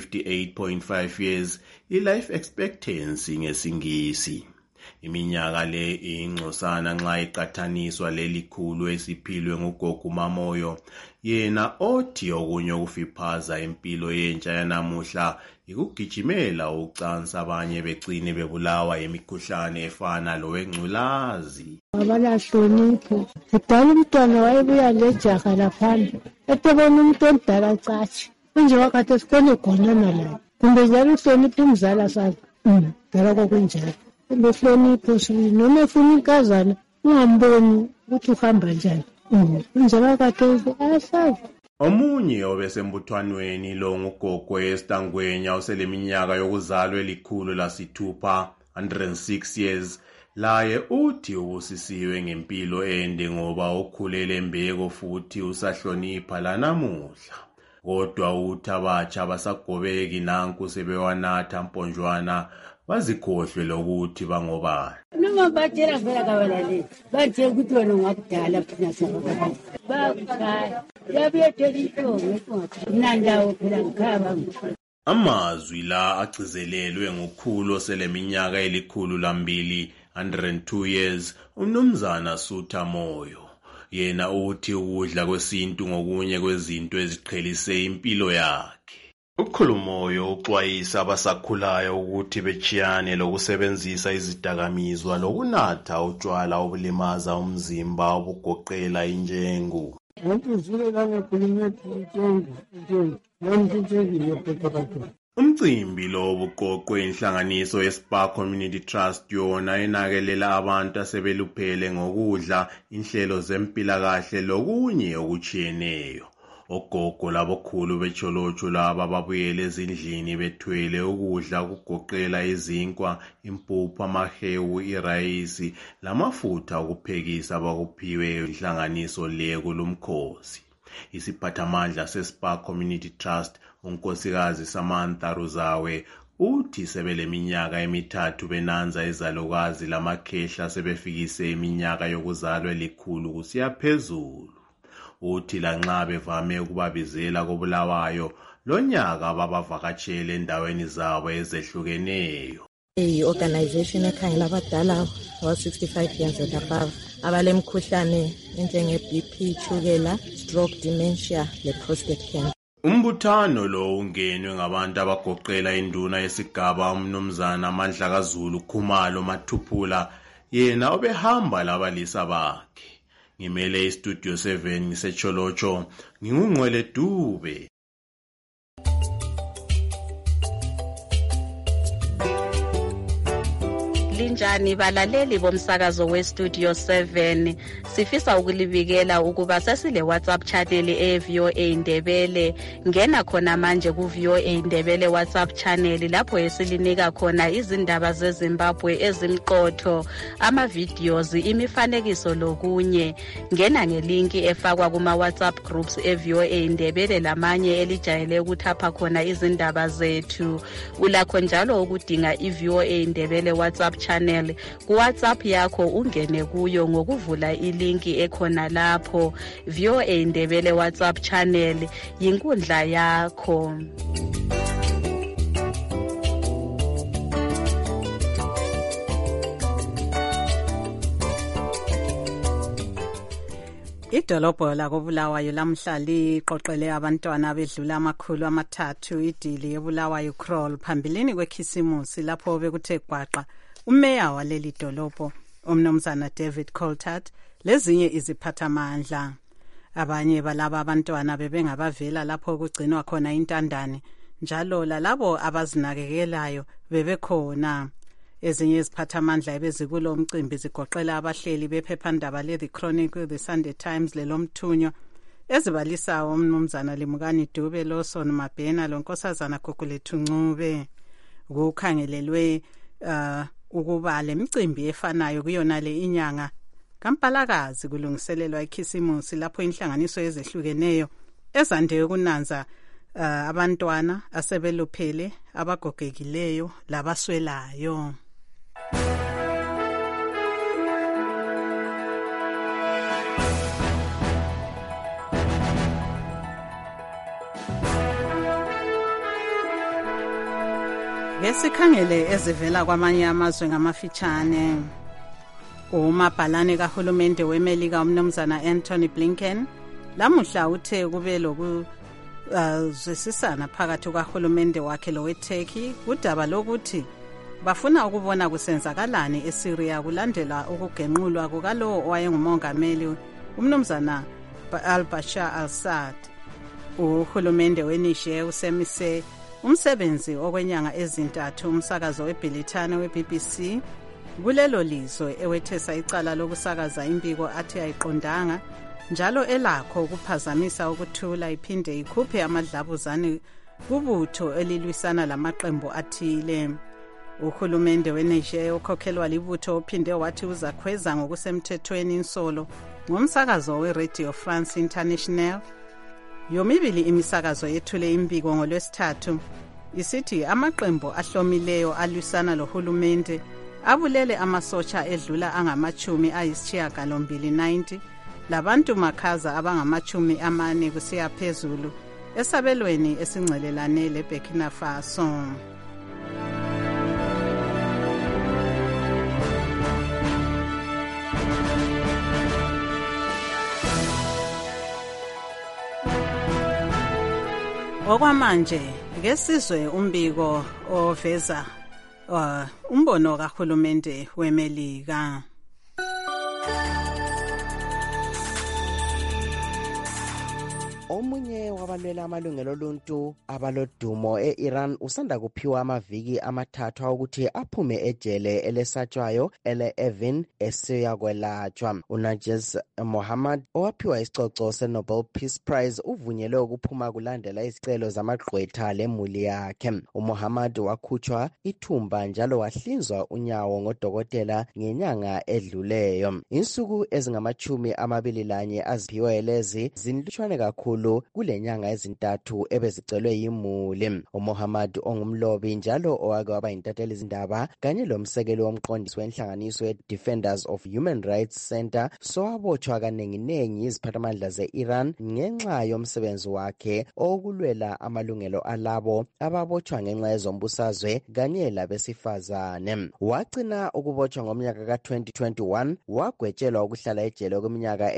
58.5 years i-life expectancy ngesingisi. Iminyaka le ingcosana nxa iqathaniswa lelikhulu esiphilwe ngugogo uMamoyo yena othi okunye ukufiphaza impilo yentsha yanamuhla ikugijimela ucansa abanye begcine bebulawa yimikhuhlane efana lowengculazi. Abalahlonipho kudala umntwana wayebuya lejaha laphana etebona umuntu omdala cathi kunje wakade sikone gonana laye kumbe njalo uhlonipha umzala sakhe dala kokunjalo. Lehlonipho noma efuna inkazana ungamboni ukuthi uhamba njani njalo kade asazi. Omunye obesembuthwanweni lo ngugogo eStangwenya useleminyaka yokuzalwa elikhulu lasithupha 106 years laye uthi ubusisiwe ngempilo ende ngoba ukhulele embeko futhi usahlonipha lanamuhla. Kodwa uthi abatsha basagobeki nanku sebewanatha mponjwana bazikhohlwe lokuthi bangobani. Noma batshela vela kabalale bathe ukuthi wena ngakudala phina sababa bakhaya yabethe intombi nandawo phela ngikhaba. Amazwi la agcizelelwe ngokhulu oseleminyaka elikhulu lambili 102 years umnumzana Sutha Moyo. Yena uthi ukudla kwesintu ngokunye kwezinto eziqhelise impilo yakhe. Ukhulumoyo uxwayisa abasakhulayo ukuthi bechiyane lokusebenzisa izidakamizwa lokunatha utshwala obulimaza umzimba obugoqela injengu. Umcimbi lo buqoqwe inhlanganiso yeSpark Community Trust yona enakelela abantu asebeluphele ngokudla, inhlelo zempilakahle lokunye okuchiyeneyo. Ogogo labokhulu becholotsho laba babuyele ezindlini bethwele ukudla kugoqela izinkwa, impuphu, amahewu, irayisi lamafutha okuphekisa abakuphiwe inhlanganiso le kulumkhosi. Isiphathamandla seSpark Community Trust unkosikazi Samantha Ruzawe uthi sebeleminyaka emithathu benanza izalukazi lamakhehla sebefikise iminyaka yokuzalwa 100 kusiya phezulu. Uthi lanxa bevame ukubabizela koBulawayo lonyaka babavakatshele endaweni zabo ezehlukeneyo. I-organization ekhangela abadala wa 65 years and above abalemkhuhlane njenge-BP, chukela, stroke, dementia le-prostate cancer. Umbuthano lo ungenwe ngabantu abagoqela induna yesigaba umnumzana Amandla kaZulu Khumalo Mathuphula yena obehamba labalisa bakhe. Ngimele iStudio 7 ngisecholotsho ngingungcwele Dube. Linjani balaleli bomsakazo weStudio 7, sifisa ukulibikela ukuba sesile WhatsApp channel eVOA Indebele. Ngena khona manje kuVOA Indebele WhatsApp channel lapho esilinika khona izindaba zeZimbabwe ezimqotho, ama videos, imifanekiso lokunye. Ngena ngelinki efakwa kuma WhatsApp groups eVOA Indebele lamanye elijayele ukuthapha khona izindaba zethu. Ulakho njalo ukudinga iVOA Indebele WhatsApp channel ku WhatsApp yakho, ungene kuyo ngokuvula ilinki ekhona lapho. VOA Indebele WhatsApp channel yinkundla yakho. Idolobho lakoBulawayo lamhla liqoqele abantwana bedlula 300 idili eBulawayo Crawl phambilini kwekhisimusi lapho bekuthe gwaqa umeya waleli dolobho umnumzana David Coltart lezinye iziphathamandla. Abanye balaba abantwana bebengabavela lapho kugcinwa khona intandane, njalo lalabo abazinakekelayo bebekhona. Ezinye iziphathamandla ebezikulo umcimbi zigoqela abahleli bephephandaba le The Chronicle, The Sunday Times lelomthunywa, ezibalisa umnumzana Limukani Dube, Lawson Mabhena lonkosazana Gugulethu Ncube. Kukhangelelwe ukuba le micimbi efanayo kuyona le inyanga kaMpalakazi kulungiselelwa ikhisimusi lapho inhlanganiso ezehlukeneyo ezande ukunanza abantwana asebeluphele, abagogekileyo labaswelayo. Ngesikhangele ezivela kwamanye amazwe ngamafitshane. Umabhalane kahulumende weMelika umnumzana Anthony Blinken lamuhla uthe kube zwisisana phakathi kahulumende wakhe loweTurkey kudaba lokuthi bafuna ukubona kusenzakalani eSyria kulandela ukugenqulwa kukalowo owayengumongameli umnumzana al-Bashar al-Assad. Uhulumende weNiger usemise umsebenzi okwenyanga ezintathu umsakazo weBilitane weBBC kulelo lizwe ewethesa icala lokusakaza impiko athi ayiqondanga, njalo elakho ukuphazamisa ukuthula iphinde ikhuphe amadlabuzane kubutho elilwisana lamaqembu athile. Uhulumende weNiger okhokhelwa libutho uphinde wathi uzakhweza ngokusemthethweni insolo ngomsakazo weRadio France International. Yomibili imisakazo yethule imbiko ngoLwesithathu isithi amaqembu ahlomileyo alwisana lohulumende abulele amasotsha edlula angama-90 labantu makhaza abangama-40 kusiya phezulu esabelweni esingcelelane leBurkina Faso. Okwamanje ke sizwe umbiko oveza umbono kahulumende weMelika. Omunye wabalwela amalungelo oluntu abalodumo e-Iran usanda kuphiwa amaviki amathathu ukuthi aphume ejele elesatshwayo ele-Evin esiyakwelatshwa. Najez Mohammad owaphiwa isicoco se-Nobel Peace Prize uvunyelwe ukuphuma kulandela izicelo zamagqwetha lemuli yakhe. uMohammad wakhutshwa ithumba njalo wahlinzwa unyawo ngodokotela ngenyanga edluleyo. Insuku ezingama-21 aziphiwe lezi zinlutshwane kakhulu kule nyanga ezintathu ebezicelwe yimuli. uMohammad ongumlobi njalo owake waba yintatheli izindaba kanye lomsekeli womqondisi wenhlanganiso ye-Defenders of Human Rights Center sowabotshwa kanenginengi iziphathamandla ze-Iran ngenxa yomsebenzi wakhe okulwela amalungelo alabo ababotshwa ngenxa yezombusazwe kanye labesifazane. Wagcina ukubotshwa ngomnyaka ka-2021 wagwetshelwa ukuhlala ejele kweminyaka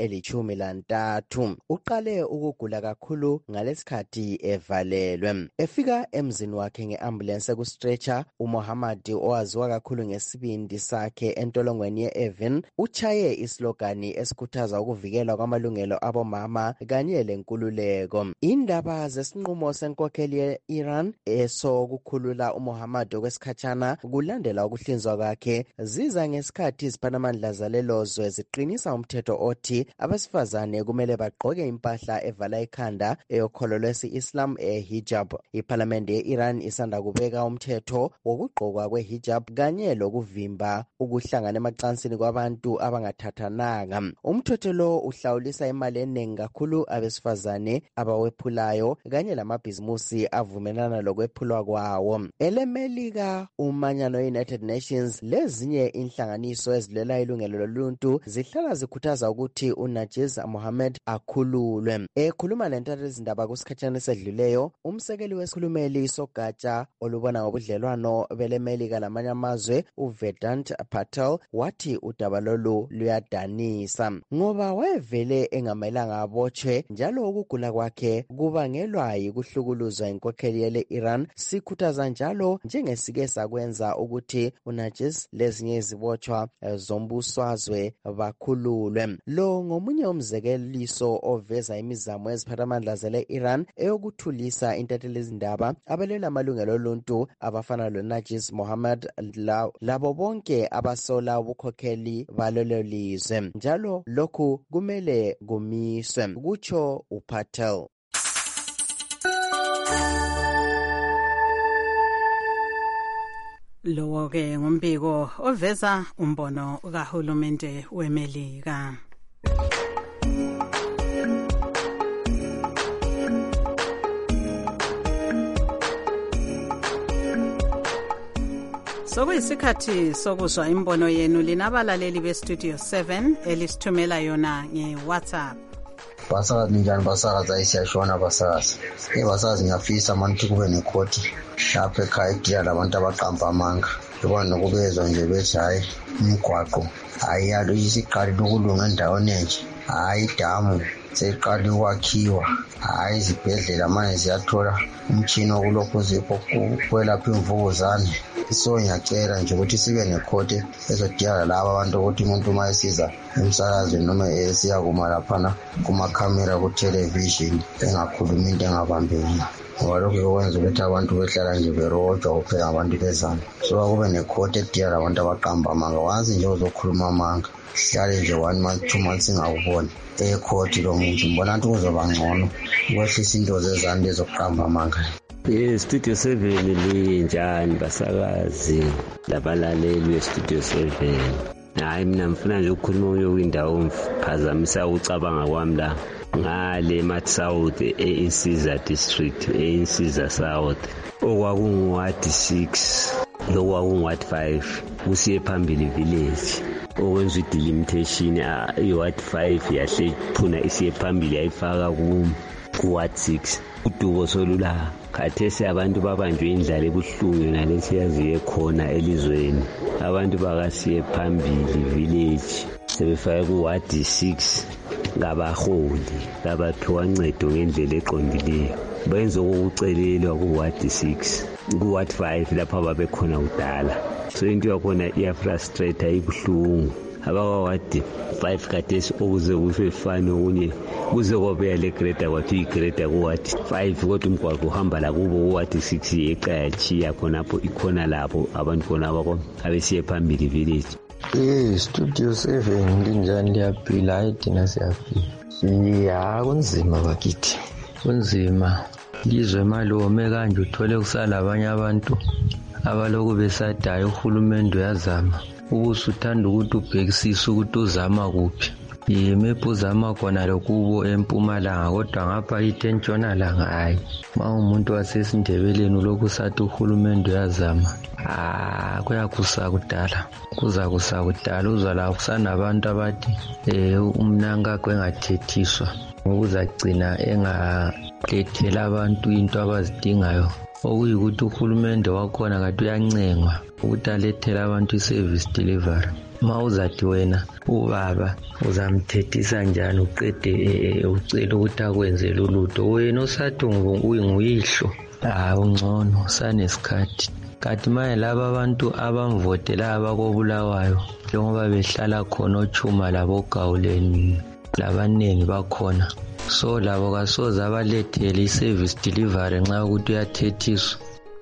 eli-13. Uqale ukugula kakhulu ngalesikhathi evalelwe. Efika emzini wakhe nge-ambulance ku-stretcher, uMohammad owaziwa kakhulu ngesibindi sakhe entolongweni ye-Evin uchaye islogani esikhuthaza ukuvikelwa kwamalungelo abomama kanye lenkululeko. Indaba zesinqumo senkokheli ye-Iran esokukhulula uMohammad okwesikhatshana kulandela ukuhlinzwa kwakhe ziza ngesikhathi iziphathamandla zalelo zwe ziqinisa umthetho othi abesifazane kumele bagqoke impahla evala ikhanda eyokholo lwesi-Islam hijab. Iphalamende ye-Iran isanda kubeka umthetho wokugqokwa kwe-hijab kanye lokuvimba ukuhlangana emacansini kwabantu abangathathananga. Umthetho lo uhlawulisa imali eningi kakhulu abesifazane abawephulayo kanye lamabhizimusi avumelana lokwephulwa kwawo. EleMelika, umanyano we-United Nations lezinye inhlanganiso ezilwela ilungelo loluntu zihlala zikhuthaza ukuthi uNajez Mohammad akhululwe. Ekhuluma lentatheli izindaba kusikhatshana esedluleyo, umsekeli wesikhulumeli sogatsha olubona ngobudlelwano beleMelika lamanye amazwe uVedant Patel wathi udaba lolu luyadanisa ngoba wayevele engamelanga abotshwe njalo ukugula kwakhe kubangelwa yikuhlukuluzwa inkokheli yele-Iran. Sikhuthaza njalo njengesike sakwenza ukuthi uNajez lezinye izibotshwa zombusazwe bakhululwe. Lo ngomunye umzekeliso oveza imizamo eziphathamandla zele-Iran eyokuthulisa intatheli izindaba abalwela amalungelo oluntu abafana loNajez Mohammad labo bonke abasola ubukhokheli balelo lizwe. Njalo lokhu kumele kumiswe, kutsho uPatel. Lowo ke ngumbiko oveza umbono kahulumende weMelika. Sokuyisikhathi sokuzwa imbono yenu linabalaleli bestudio 7 elisithumela yona nge-WhatsApp. Basakazi njani basakazi siyashona basakazi. Basakazi ngiyafisa manje kube nekhoti lapha ekhaya idila labantu abaqamba amanga. Yibona nokubezwa nje bethi hayi umgwaqo hayi yalo isiqali lokulunga endaweni enje. Hayi damu seqali ukwakhiwa. Hayi izibhedlela manje ziyathola umtshini wokulokhu zipho kwelapha imvukuzane. So ngiyacela nje ukuthi sibe nekhoti ezodiyala laba abantu ukuthi umuntu mayesiza emsakazweni noma esiya kuma laphana kumakhamera ku-television engakhulumi into engabambeki. Ngoba lokhu kwenza ukuthi abantu behlala nje berojwa kuphela abantu bezana. So akube nekhoti ediyala abantu abaqamba amanga. Wazi nje uzokhuluma amanga hlale nje 1 month 2 months ingakuboni ekhoti lo muntu mbona ukuthi kuzoba ngcono ukwehlisa into zezandla ezokuqamba amanga. Studio 7 linjani basakazi labalaleli Studio 7. Hayi mina ngifuna nje ukukhuluma kwindawo mphazamisa ucabanga kwami la ngale Mat South eInsiza district eInsiza South okwakunguward 6 lokwakunguward 5 kusiye phambili village okwenza delimitation iward 5 yahle phuna isiye phambili yayifaka kuward 6 udubo solula khathesi abantu babanjwe indlala ebuhlungu yona lesiyaziye khona elizweni. Abantu bakasiye phambili village sebefake kuward 6 ngabaholi ngabaphiwa ncedo ngendlela eqondileyo. benze ukucelelwa ku-ward 6 ku-ward 5 lapho ababekhona kudala. So into yakhona iyafrustrate, ayibuhlungu. Abaka-ward 5 kadesi okuze kufefane okunye kuze kwabeya le greda kwathi uyigreda ku-ward 5 kodwa umgwaqo uhamba lakubo ku-ward 6 ecayachiya khonapho ikhona lapho abantu khonapho abesiye phambili village. Studio 7 linjani, liyaphila? Hayi thina siyaphila. Kunzima bakithi, kunzima. Lizwe malome kanje uthole kusala abanye abantu abaloku besadayo. Uhulumende uyazama ubusuthanda ukuthi ubhekisise ukuthi uzama kuphi. Yimephi uzama khona lokubo eMpumalanga, kodwa ngapha ithi eNtshonalanga hayi. Ma umuntu wasesindebeleni ulokhu sathi uhulumende uyazama. Kuyakusa kudala, kuzakusa kudala. Uzwa la kusanabantu abathi umnankakho engathethiswa ngokuzagcina engalethela abantu into abazidingayo, okuyikuthi uhulumende wakhona kade uyancengwa ukuthi alethele abantu i-service delivery. Ma uzathi wena ubaba uzamthethisa njani uqede ucela ukuthi akwenzele ulutho, wena osathi uyihlo ungcono sanesikhathi. Kanti manje laba abantu abamvotela abakobulawayo njengoba behlala khona oChuma laboGawuleni labanengi bakhona, so labo kasoze abalethele i-service delivery nxa ukuthi uyathethiswa.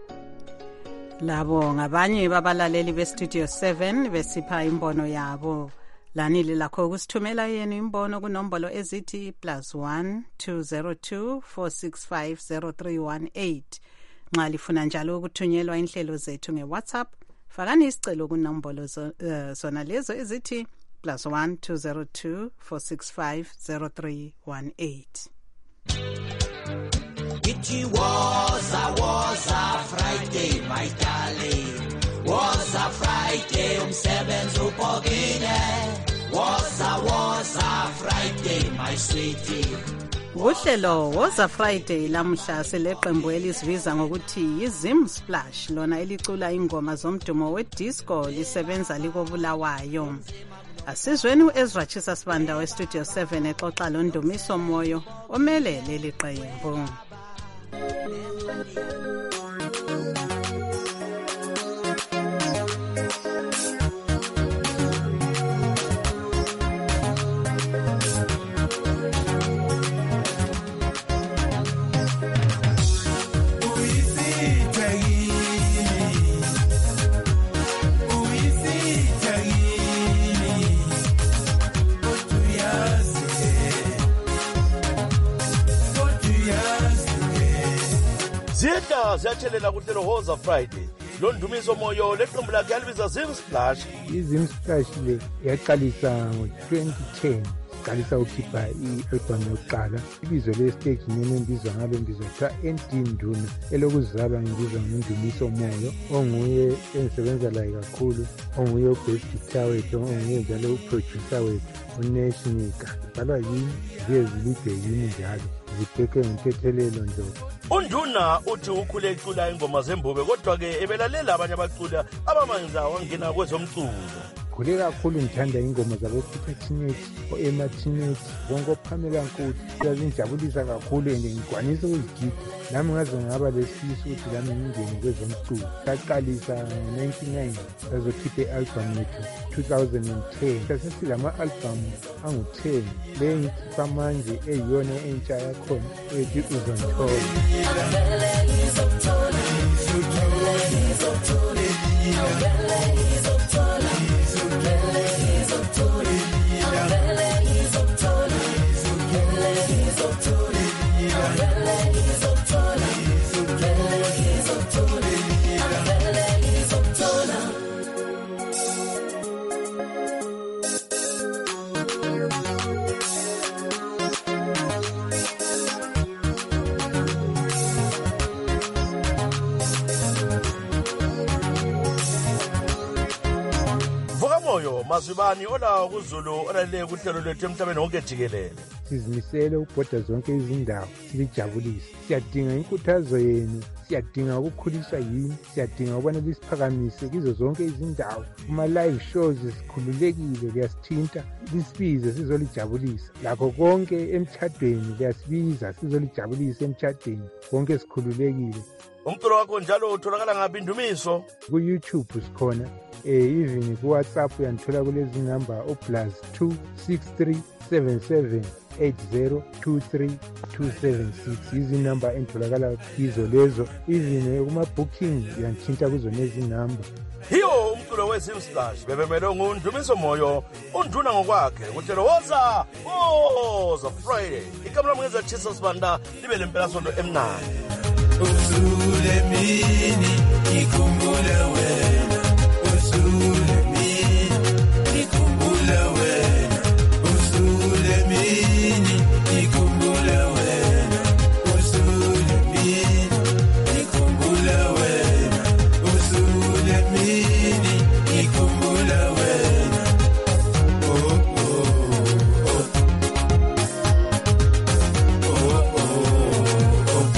Labo ngabanye babalaleli beStudio 7 besipha imbono yabo. Lanile lakho ukusithumela yenu imbono kunombolo ezithi +1 202 465 0318. Nxa lifuna njalo ukuthunyelwa inhlelo zethu ngeWhatsApp, fakani isicelo kunombolo zona lezo ezithi +1 202 465 0318. It was a Friday, my darling. Was a Friday, umsebenzi upokile. Was a Friday, my sweetie. Uhlelo Woza Friday lamhla seleqembu elisibiza ngokuthi yiZim Splash, lona elicula ingoma zomdumo wedisco lisebenza likobulawayo. Asizweni uEzra Chisa Sibanda weStudio 7 exoxa lo Ndumiso Moyo omele leli qembu. Ziyathelela kuhlelo Woza Friday. Lo Ndumiso Moyo leqembu lakhe alibiza Zim Splash. iZim Splash le yaqalisa ngo-2010, qalisa ukhipha i-album yokuqala. Ibizo le-stage name embizwa ngalo mbizwa kuthiwa Endinduna, elokuzalwa ngibizwa ngoNdumiso Moyo, onguye engisebenza laye kakhulu, onguye u-bass guitar wethu, onguye njalo u-producer wethu uNeshnika. Ibhalwa yini ziye zilide yini njalo zibheke ngentethelelo nje. Unduna uthi ukhule ecula ingoma zembube, kodwa-ke ebelalela abanye abaculi abamanza wangena kwezomculo. Khule kakhulu ngithanda ingoma zabo-Peter Teenage, o-Emma Teenage, bonke oPamela Nkuthu. Ziyangijabulisa kakhulu and ngikwanisa ukuzigida. Nami ngaze ngaba lesifiso ukuthi lami ngingene kwezomculo. Saqalisa ngo-1990 sazokhipha i-album yethu 2010. Sasesilama-albhamu angu-10. Le ngikhipha manje eyiyona entsha yakhona ethi Uzongithola. Mazibani ola kuZulu olalele kuhlelo lwethu emhlabeni wonke jikelele. sizimisele ukubhoda zonke izindawo silijabulise. Siyadinga inkuthazo yenu, siyadinga ukukhuliswa yini, siyadinga ukubana lisiphakamise kizo zonke izindawo. Kuma-live shows sikhululekile, liyasithinta lisibize sizolijabulisa. Lakho konke emtshadweni liyasibiza sizolijabulisa emtshadweni, konke sikhululekile. Umculo wakho njalo utholakala ngaphi Ndumiso? Ku-YouTube sikhona, even ku-WhatsApp uyandithola kulezi namba +2 63 77 8023 276 izinamba entholakala kizo lezo. Even kuma-booking uyangithinta kuzo lezi namba. Hiyo umculo weZimsplash bebemele nguNdumiso Moyo unduna ngokwakhe kuhlelo Woza Friday. Igama lami ngezaThisa Sibanda libe lempela sonto emnandi. Usule mini ikhumbule wena, usule mini ikhumbule wena, usule mini ikhumbule wena, usule mini ikhumbule wena, usule mini ikhumbule wena. Oh oh oh oh oh oh.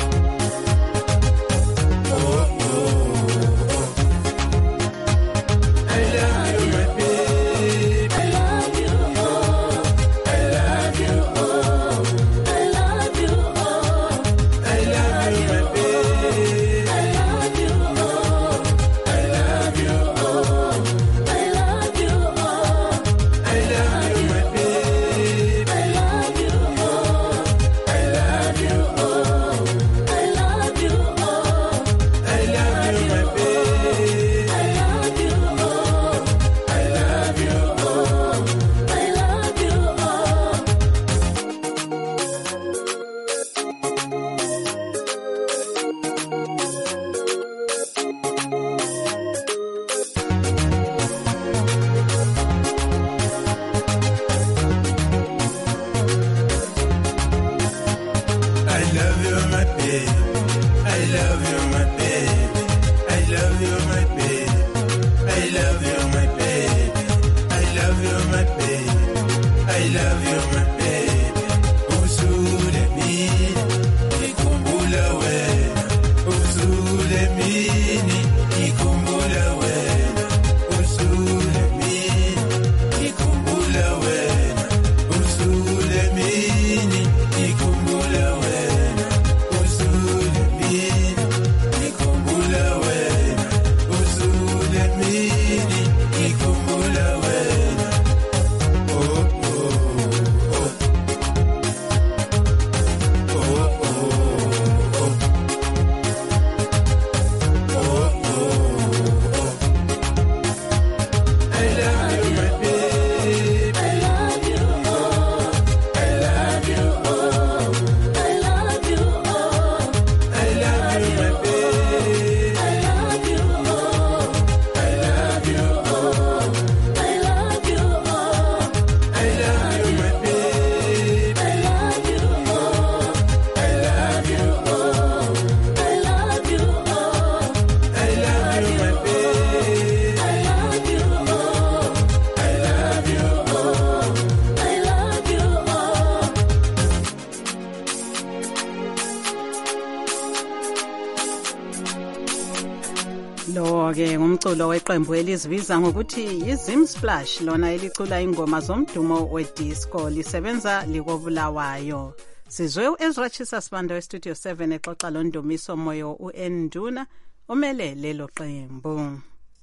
Lo-ke ngumculo weqembu elizibiza ngokuthi iZimsplash, lona elicula ingoma zomdumo wedisco, lisebenza likobulawayo. Sizwe uEzra Chisa Sibanda weStudio 7 exoxa loNdumiso Moyo uNduna omele lelo qembu.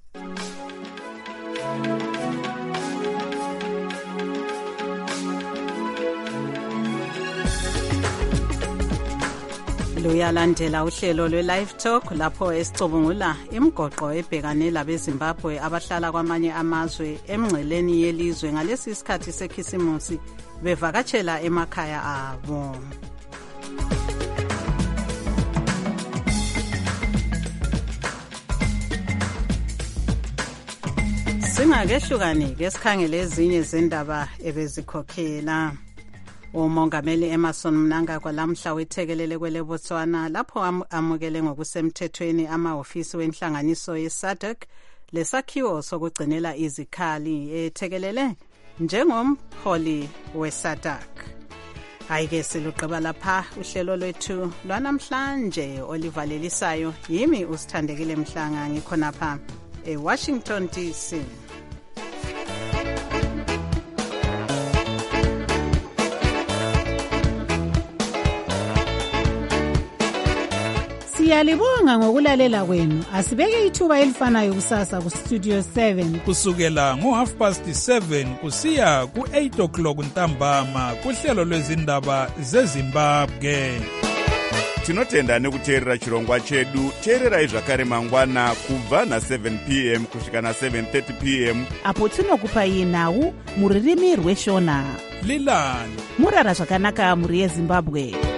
Luyalandela uhlelo lwe-Live Talk lapho esicubungula imigoqo ebhekane labeZimbabwe abahlala kwamanye amazwe emngceleni yelizwe ngalesi sikhathi sekhisimusi bevakatshela emakhaya abo. Singakehlukani-ke sikhangele ezinye zendaba ebezikhokhela. Umongameli Emmerson Mnangagwa lamhla wethekelele kweleBotswana lapho amukele ngokusemthethweni amahhovisi wenhlanganiso yeSADC lesakhiwo sokugcinela izikhali ethekelele njengomholi weSADC. Hayi-ke silugqiba lapha uhlelo lwethu lwanamhlanje olivalelisayo. Yimi uSithandekile Mhlanga ngikhonapha eWashington DC. Siyalibonga ngokulalela kwenu. Asibeke ithuba elifanayo kusasa ku Studio 7 kusukela ngo7:30 kusiya ku8:00 ntambama kuhlelo lwezindaba zeZimbabwe. Tinotenda nekuteerera chirongwa chedu. Teererai zvakare mangwana kubva na7 p.m. kusvika na7:30 p.m. apo tinokupai nhau muririmi rweshona. Lilani murara zvakanaka muri yeZimbabwe.